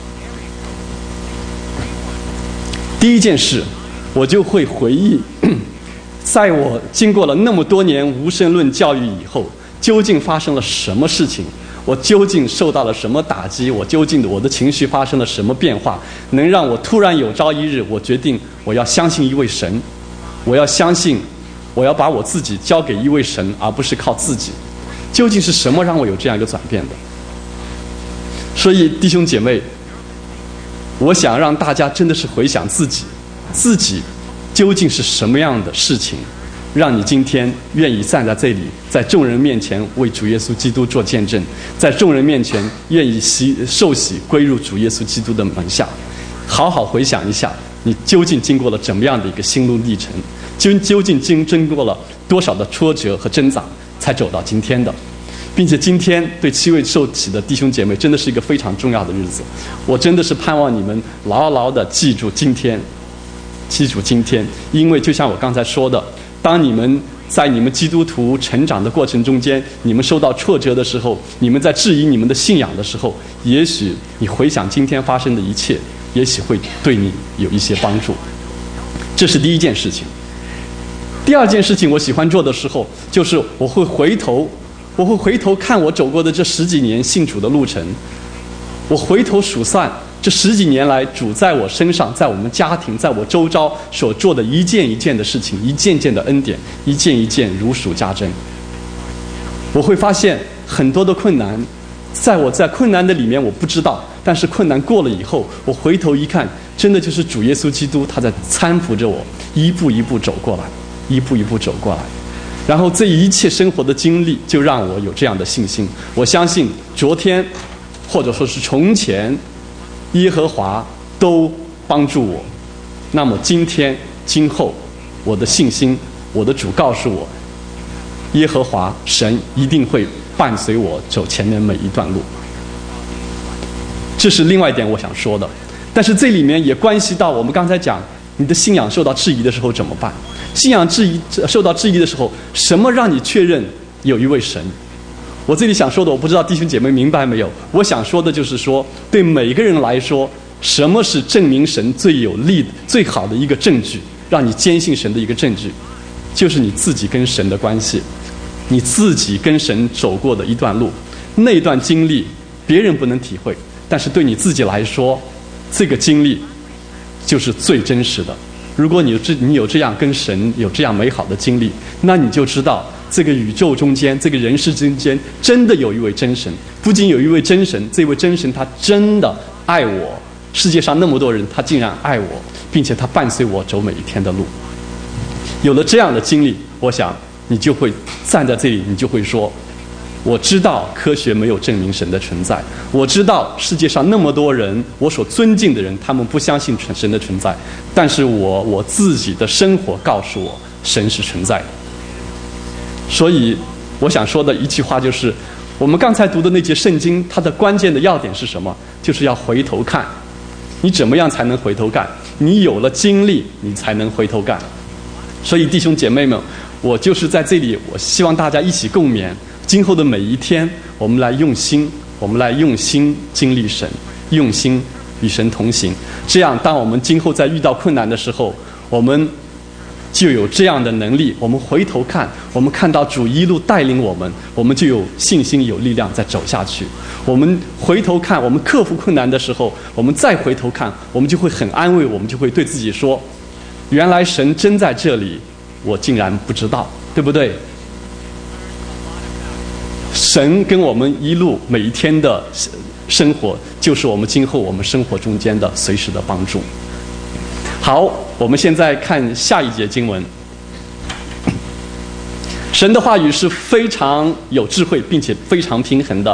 第一件事，我就会回忆，在我经过了那么多年无神论教育以后，究竟发生了什么事情？我究竟受到了什么打击？我的情绪发生了什么变化，能让我突然有朝一日，我决定我要相信一位神，我要相信，我要把我自己交给一位神，而不是靠自己。究竟是什么让我有这样一个转变的？所以弟兄姐妹，我想让大家真的是回想自己究竟是什么样的事情，让你今天愿意站在这里，在众人面前为主耶稣基督做见证，在众人面前愿意受洗归入主耶稣基督的门下。好好回想一下，你究竟经过了怎么样的一个心路历程，究竟经过了多少的挫折和挣扎，才走到今天的。并且今天对7位受洗的弟兄姐妹真的是一个非常重要的日子，我真的是盼望你们牢牢地记住今天，因为就像我刚才说的，当你们在你们基督徒成长的过程中间，你们受到挫折的时候，你们在质疑你们的信仰的时候，也许你回想今天发生的一切，也许会对你有一些帮助。这是第一件事情。第2件事情我喜欢做的时候，就是我会回头看我走过的这10几年信主的路程，我回头数算这10几年来主在我身上，在我们家庭，在我周遭所做的一件一件的事情，一件件的恩典，一件一件如数家珍。我会发现很多的困难，在困难的里面我不知道，但是困难过了以后，我回头一看，真的就是主耶稣基督他在搀扶着我，一步一步走过来。然后这一切生活的经历就让我有这样的信心。我相信昨天或者说是从前，耶和华都帮助我，那么今天今后我的信心，我的主告诉我，耶和华神一定会伴随我走前面每一段路。这是另外一点我想说的。但是这里面也关系到我们刚才讲，你的信仰受到质疑的时候怎么办？信仰受到质疑的时候，什么让你确认有一位神？我这里想说的，我不知道弟兄姐妹明白没有？我想说的就是说，对每个人来说，什么是证明神最有力、最好的一个证据，让你坚信神的一个证据，就是你自己跟神的关系，你自己跟神走过的一段路，那段经历别人不能体会，但是对你自己来说，这个经历就是最真实的。如果你有这样跟神有这样美好的经历，那你就知道这个宇宙中间，这个人世中间真的有一位真神。不仅有一位真神，这位真神他真的爱我，世界上那么多人他竟然爱我，并且他伴随我走每一天的路。有了这样的经历，我想你就会站在这里，你就会说，我知道科学没有证明神的存在，我知道世界上那么多人，我所尊敬的人，他们不相信神的存在，但是我自己的生活告诉我神是存在的。所以我想说的一句话就是，我们刚才读的那节圣经，它的关键的要点是什么？就是要回头看。你怎么样才能回头看？你有了经历，你才能回头看。所以弟兄姐妹们，我就是在这里，我希望大家一起共勉，今后的每一天，我们来用心经历神，用心与神同行。这样当我们今后在遇到困难的时候，我们就有这样的能力，我们回头看，我们看到主一路带领我们，我们就有信心有力量再走下去。我们回头看，我们克服困难的时候，我们再回头看，我们就会很安慰，我们就会对自己说，原来神真在这里，我竟然不知道，对不对？神跟我们一路每一天的生活，就是我们今后我们生活中间的随时的帮助。好，我们现在看下一节经文。神的话语是非常有智慧并且非常平衡的。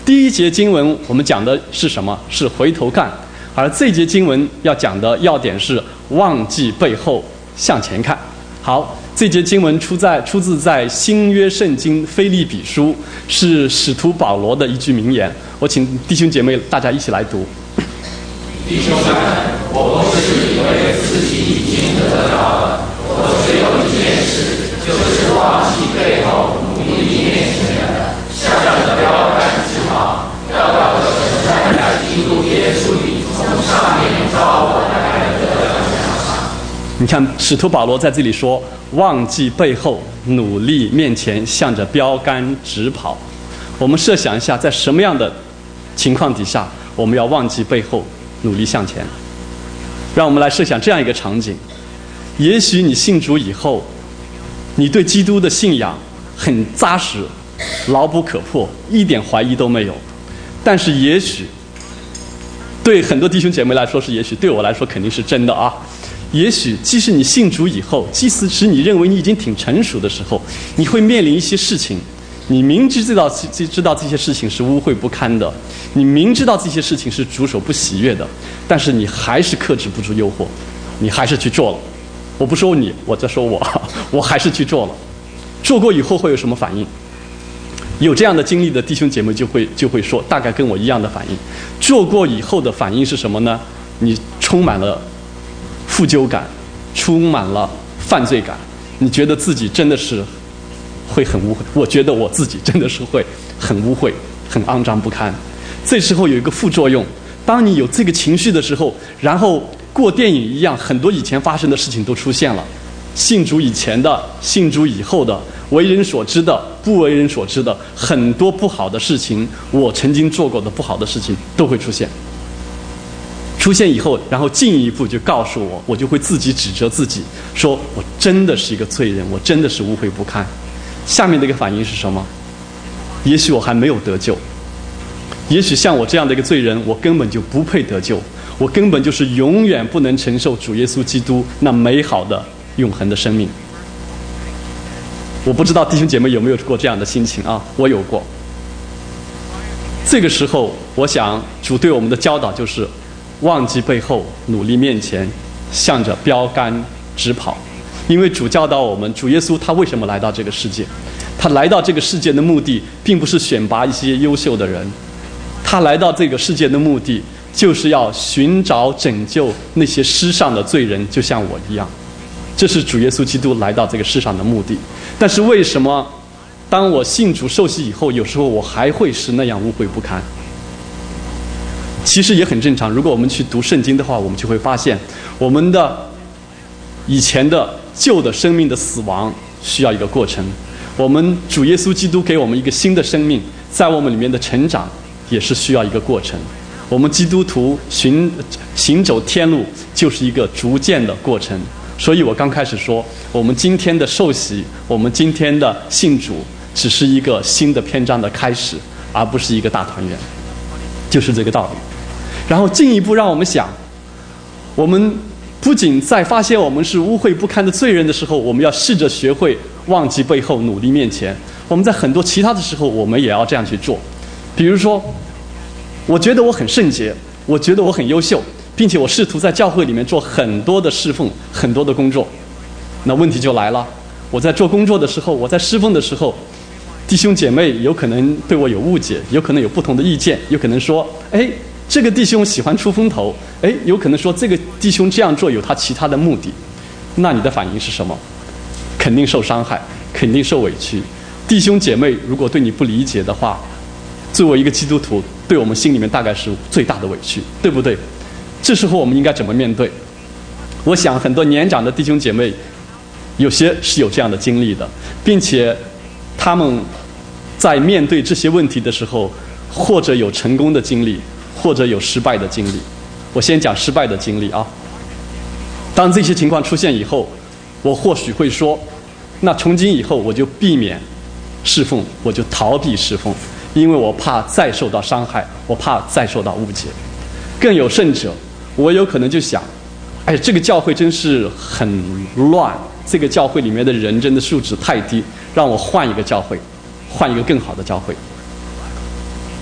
第一节经文我们讲的是什么？是回头看，而这节经文要讲的要点是忘记背后向前看。好，这节经文出自在新约圣经腓立比书，是使徒保罗的一句名言。我请弟兄姐妹大家一起来读。 弟兄们，我不是以为自己已经得到了，我只有一件事，就是忘记背后，努力面前的，向着标杆直跑，要到神在基督耶稣里从上面召我来的得奖上。 你看，使徒保罗在这里说，忘记背后，努力面前，向着标杆直跑。我们设想一下，在什么样的情况底下，我们要忘记背后，努力向前？让我们来设想这样一个场景：也许你信主以后，你对基督的信仰很扎实，牢不可破，一点怀疑都没有。但是也许对很多弟兄姐妹来说是也许，对我来说肯定是真的啊。也许即使你信主以后，即使你认为你已经挺成熟的时候，你会面临一些事情，你明知道这些事情是污秽不堪的，你明知道这些事情是主所不喜悦的，但是你还是克制不住诱惑，你还是去做了。我不说你，我在说我还是去做了。做过以后会有什么反应？有这样的经历的弟兄姐妹就会说，大概跟我一样的反应。做过以后的反应是什么呢？你充满了负疚感，充满了犯罪感，你觉得自己真的是会很污秽。我觉得我自己真的是会很污秽，很肮脏不堪。这时候有一个副作用，当你有这个情绪的时候，然后过电影一样，很多以前发生的事情都出现了。信主以前的，信主以后的，为人所知的，不为人所知的，很多不好的事情，我曾经做过的不好的事情都会出现。出现以后，然后进一步就告诉我，我就会自己指责自己，说我真的是一个罪人，我真的是污秽不堪。下面的一个反应是什么？也许我还没有得救，也许像我这样的一个罪人，我根本就不配得救，我根本就是永远不能承受主耶稣基督那美好的永恒的生命。我不知道弟兄姐妹有没有过这样的心情啊？我有过。这个时候，我想主对我们的教导就是忘记背后，努力面前，向着标杆直跑。因为主教导我们，主耶稣他为什么来到这个世界？他来到这个世界的目的，并不是选拔一些优秀的人，他来到这个世界的目的，就是要寻找拯救那些世上的罪人，就像我一样。这是主耶稣基督来到这个世上的目的。但是为什么当我信主受洗以后，有时候我还会是那样污秽不堪？其实也很正常。如果我们去读圣经的话，我们就会发现，我们的以前的旧的生命的死亡需要一个过程，我们主耶稣基督给我们一个新的生命，在我们里面的成长也是需要一个过程。我们基督徒行走天路就是一个逐渐的过程。所以我刚开始说，我们今天的受洗，我们今天的信主，只是一个新的篇章的开始，而不是一个大团圆，就是这个道理。然后进一步让我们想，我们不仅在发现我们是污秽不堪的罪人的时候，我们要试着学会忘记背后，努力面前。我们在很多其他的时候，我们也要这样去做。比如说，我觉得我很圣洁，我觉得我很优秀，并且我试图在教会里面做很多的侍奉，很多的工作。那问题就来了，我在做工作的时候，我在侍奉的时候，弟兄姐妹有可能对我有误解，有可能有不同的意见，有可能说，这个弟兄喜欢出风头，有可能说这个弟兄这样做有他其他的目的。那你的反应是什么？肯定受伤害，肯定受委屈。弟兄姐妹如果对你不理解的话，作为一个基督徒，对我们心里面大概是最大的委屈，对不对？这时候我们应该怎么面对？我想很多年长的弟兄姐妹有些是有这样的经历的，并且他们在面对这些问题的时候，或者有成功的经历，或者有失败的经历。我先讲失败的经历啊。当这些情况出现以后，我或许会说，那从今以后我就避免侍奉，我就逃避侍奉，因为我怕再受到伤害，我怕再受到误解。更有甚者，我有可能就想，这个教会真是很乱，这个教会里面的人真的素质太低，让我换一个教会，换一个更好的教会。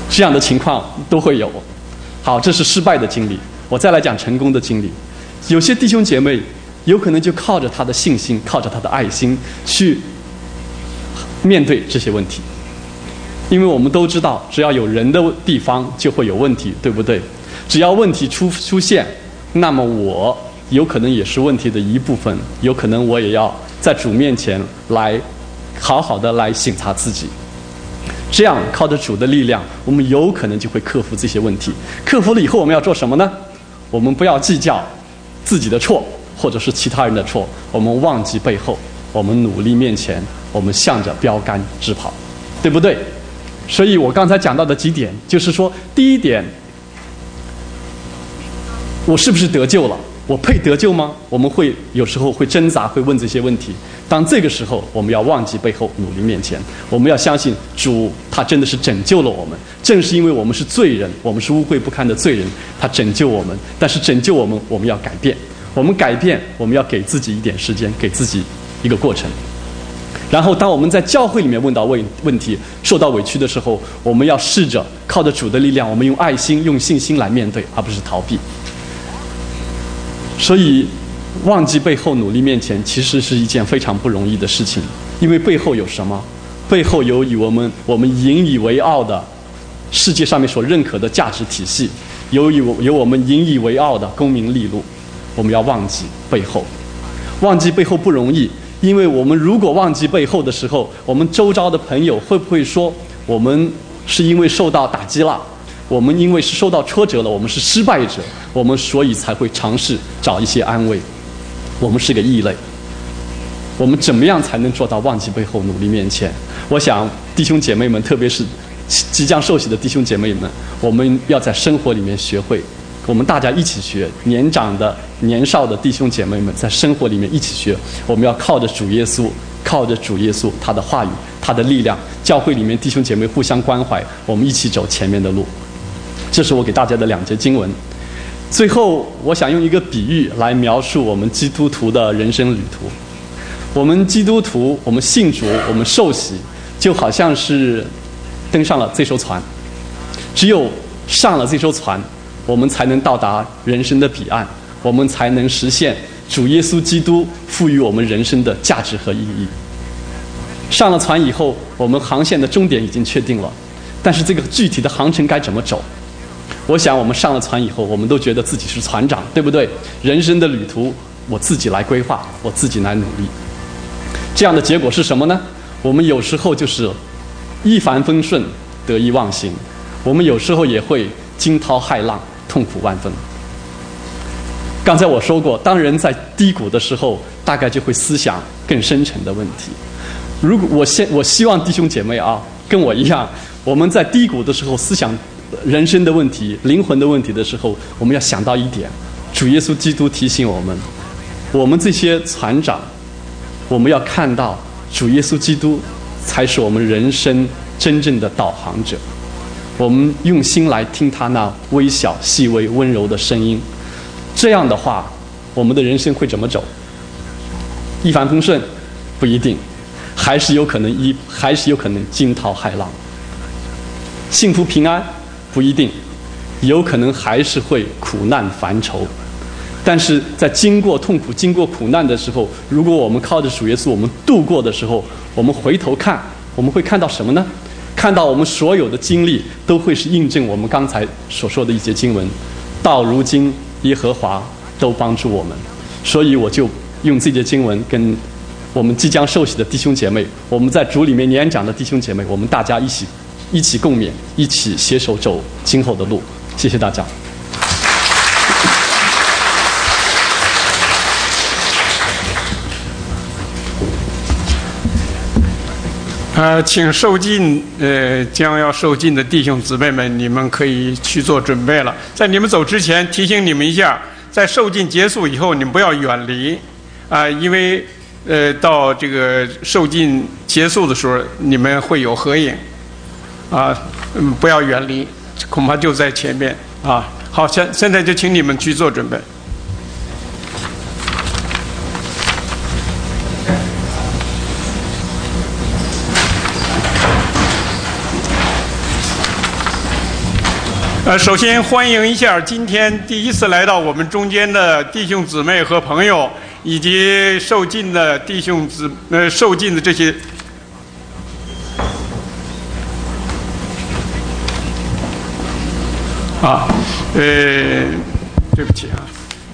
这样的情况都会有。好，这是失败的经历。我再来讲成功的经历。有些弟兄姐妹有可能就靠着他的信心，靠着他的爱心去面对这些问题。因为我们都知道，只要有人的地方就会有问题，对不对？只要问题出现，那么我有可能也是问题的一部分，有可能我也要在主面前来好好的来省察自己。这样靠着主的力量，我们有可能就会克服这些问题。克服了以后，我们要做什么呢？我们不要计较自己的错，或者是其他人的错，我们忘记背后，我们努力面前，我们向着标杆直跑，对不对？所以我刚才讲到的几点，就是说，第一点，我是不是得救了？我配得救吗？我们会有时候会挣扎，会问这些问题。当这个时候，我们要忘记背后，努力面前。我们要相信主，他真的是拯救了我们。正是因为我们是罪人，我们是污秽不堪的罪人，他拯救我们。但是拯救我们，我们要改变。我们改变，我们要给自己一点时间，给自己一个过程。然后，当我们在教会里面问到问题、受到委屈的时候，我们要试着靠着主的力量，我们用爱心、用信心来面对，而不是逃避。所以，忘记背后，努力面前，其实是一件非常不容易的事情。因为背后有什么？背后有以我们引以为傲的世界上面所认可的价值体系，有我们引以为傲的功名利禄。我们要忘记背后，忘记背后不容易。因为我们如果忘记背后的时候，我们周遭的朋友会不会说我们是因为受到打击了，我们因为是受到挫折了，我们是失败者，我们所以才会尝试找一些安慰。我们是个异类。我们怎么样才能做到忘记背后，努力面前？我想弟兄姐妹们，特别是即将受洗的弟兄姐妹们，我们要在生活里面学会。我们大家一起学，年长的、年少的弟兄姐妹们在生活里面一起学。我们要靠着主耶稣，靠着主耶稣他的话语、他的力量，教会里面弟兄姐妹互相关怀，我们一起走前面的路。这是我给大家的2节经文。最后，我想用一个比喻来描述我们基督徒的人生旅途。我们基督徒，我们信主，我们受洗，就好像是登上了这艘船。只有上了这艘船，我们才能到达人生的彼岸，我们才能实现主耶稣基督赋予我们人生的价值和意义。上了船以后，我们航线的终点已经确定了，但是这个具体的航程该怎么走？我想我们上了船以后，我们都觉得自己是船长，对不对？人生的旅途我自己来规划，我自己来努力。这样的结果是什么呢？我们有时候就是一帆风顺，得意忘形；我们有时候也会惊涛骇浪，痛苦万分。刚才我说过，当人在低谷的时候，大概就会思想更深沉的问题。如果我希望弟兄姐妹啊，跟我一样，我们在低谷的时候思想人生的问题、灵魂的问题的时候，我们要想到一点：主耶稣基督提醒我们，我们这些船长，我们要看到主耶稣基督才是我们人生真正的导航者。我们用心来听他那微小、细微、温柔的声音，这样的话，我们的人生会怎么走？一帆风顺？不一定，还是有可能惊涛骇浪。幸福平安？不一定，有可能还是会苦难烦愁。但是在经过痛苦、经过苦难的时候，如果我们靠着主耶稣，我们度过的时候，我们回头看，我们会看到什么呢？看到我们所有的经历都会是印证我们刚才所说的一节经文，到如今耶和华都帮助我们。所以我就用这节经文跟我们即将受洗的弟兄姐妹，我们在主里面年长的弟兄姐妹，我们大家一起共勉，一起携手走今后的路。谢谢大家。 请受浸将要受浸的弟兄姊妹们，你们可以去做准备了。在你们走之前，提醒你们一下，在受浸结束以后，你们不要远离因为到这个受浸结束的时候，你们会有合影不要远离，恐怕就在前面好，现在就请你们去做准备。 首先欢迎一下今天第一次来到我们中间的弟兄姊妹和朋友，以及受浸的弟兄受浸的这些。对不起啊。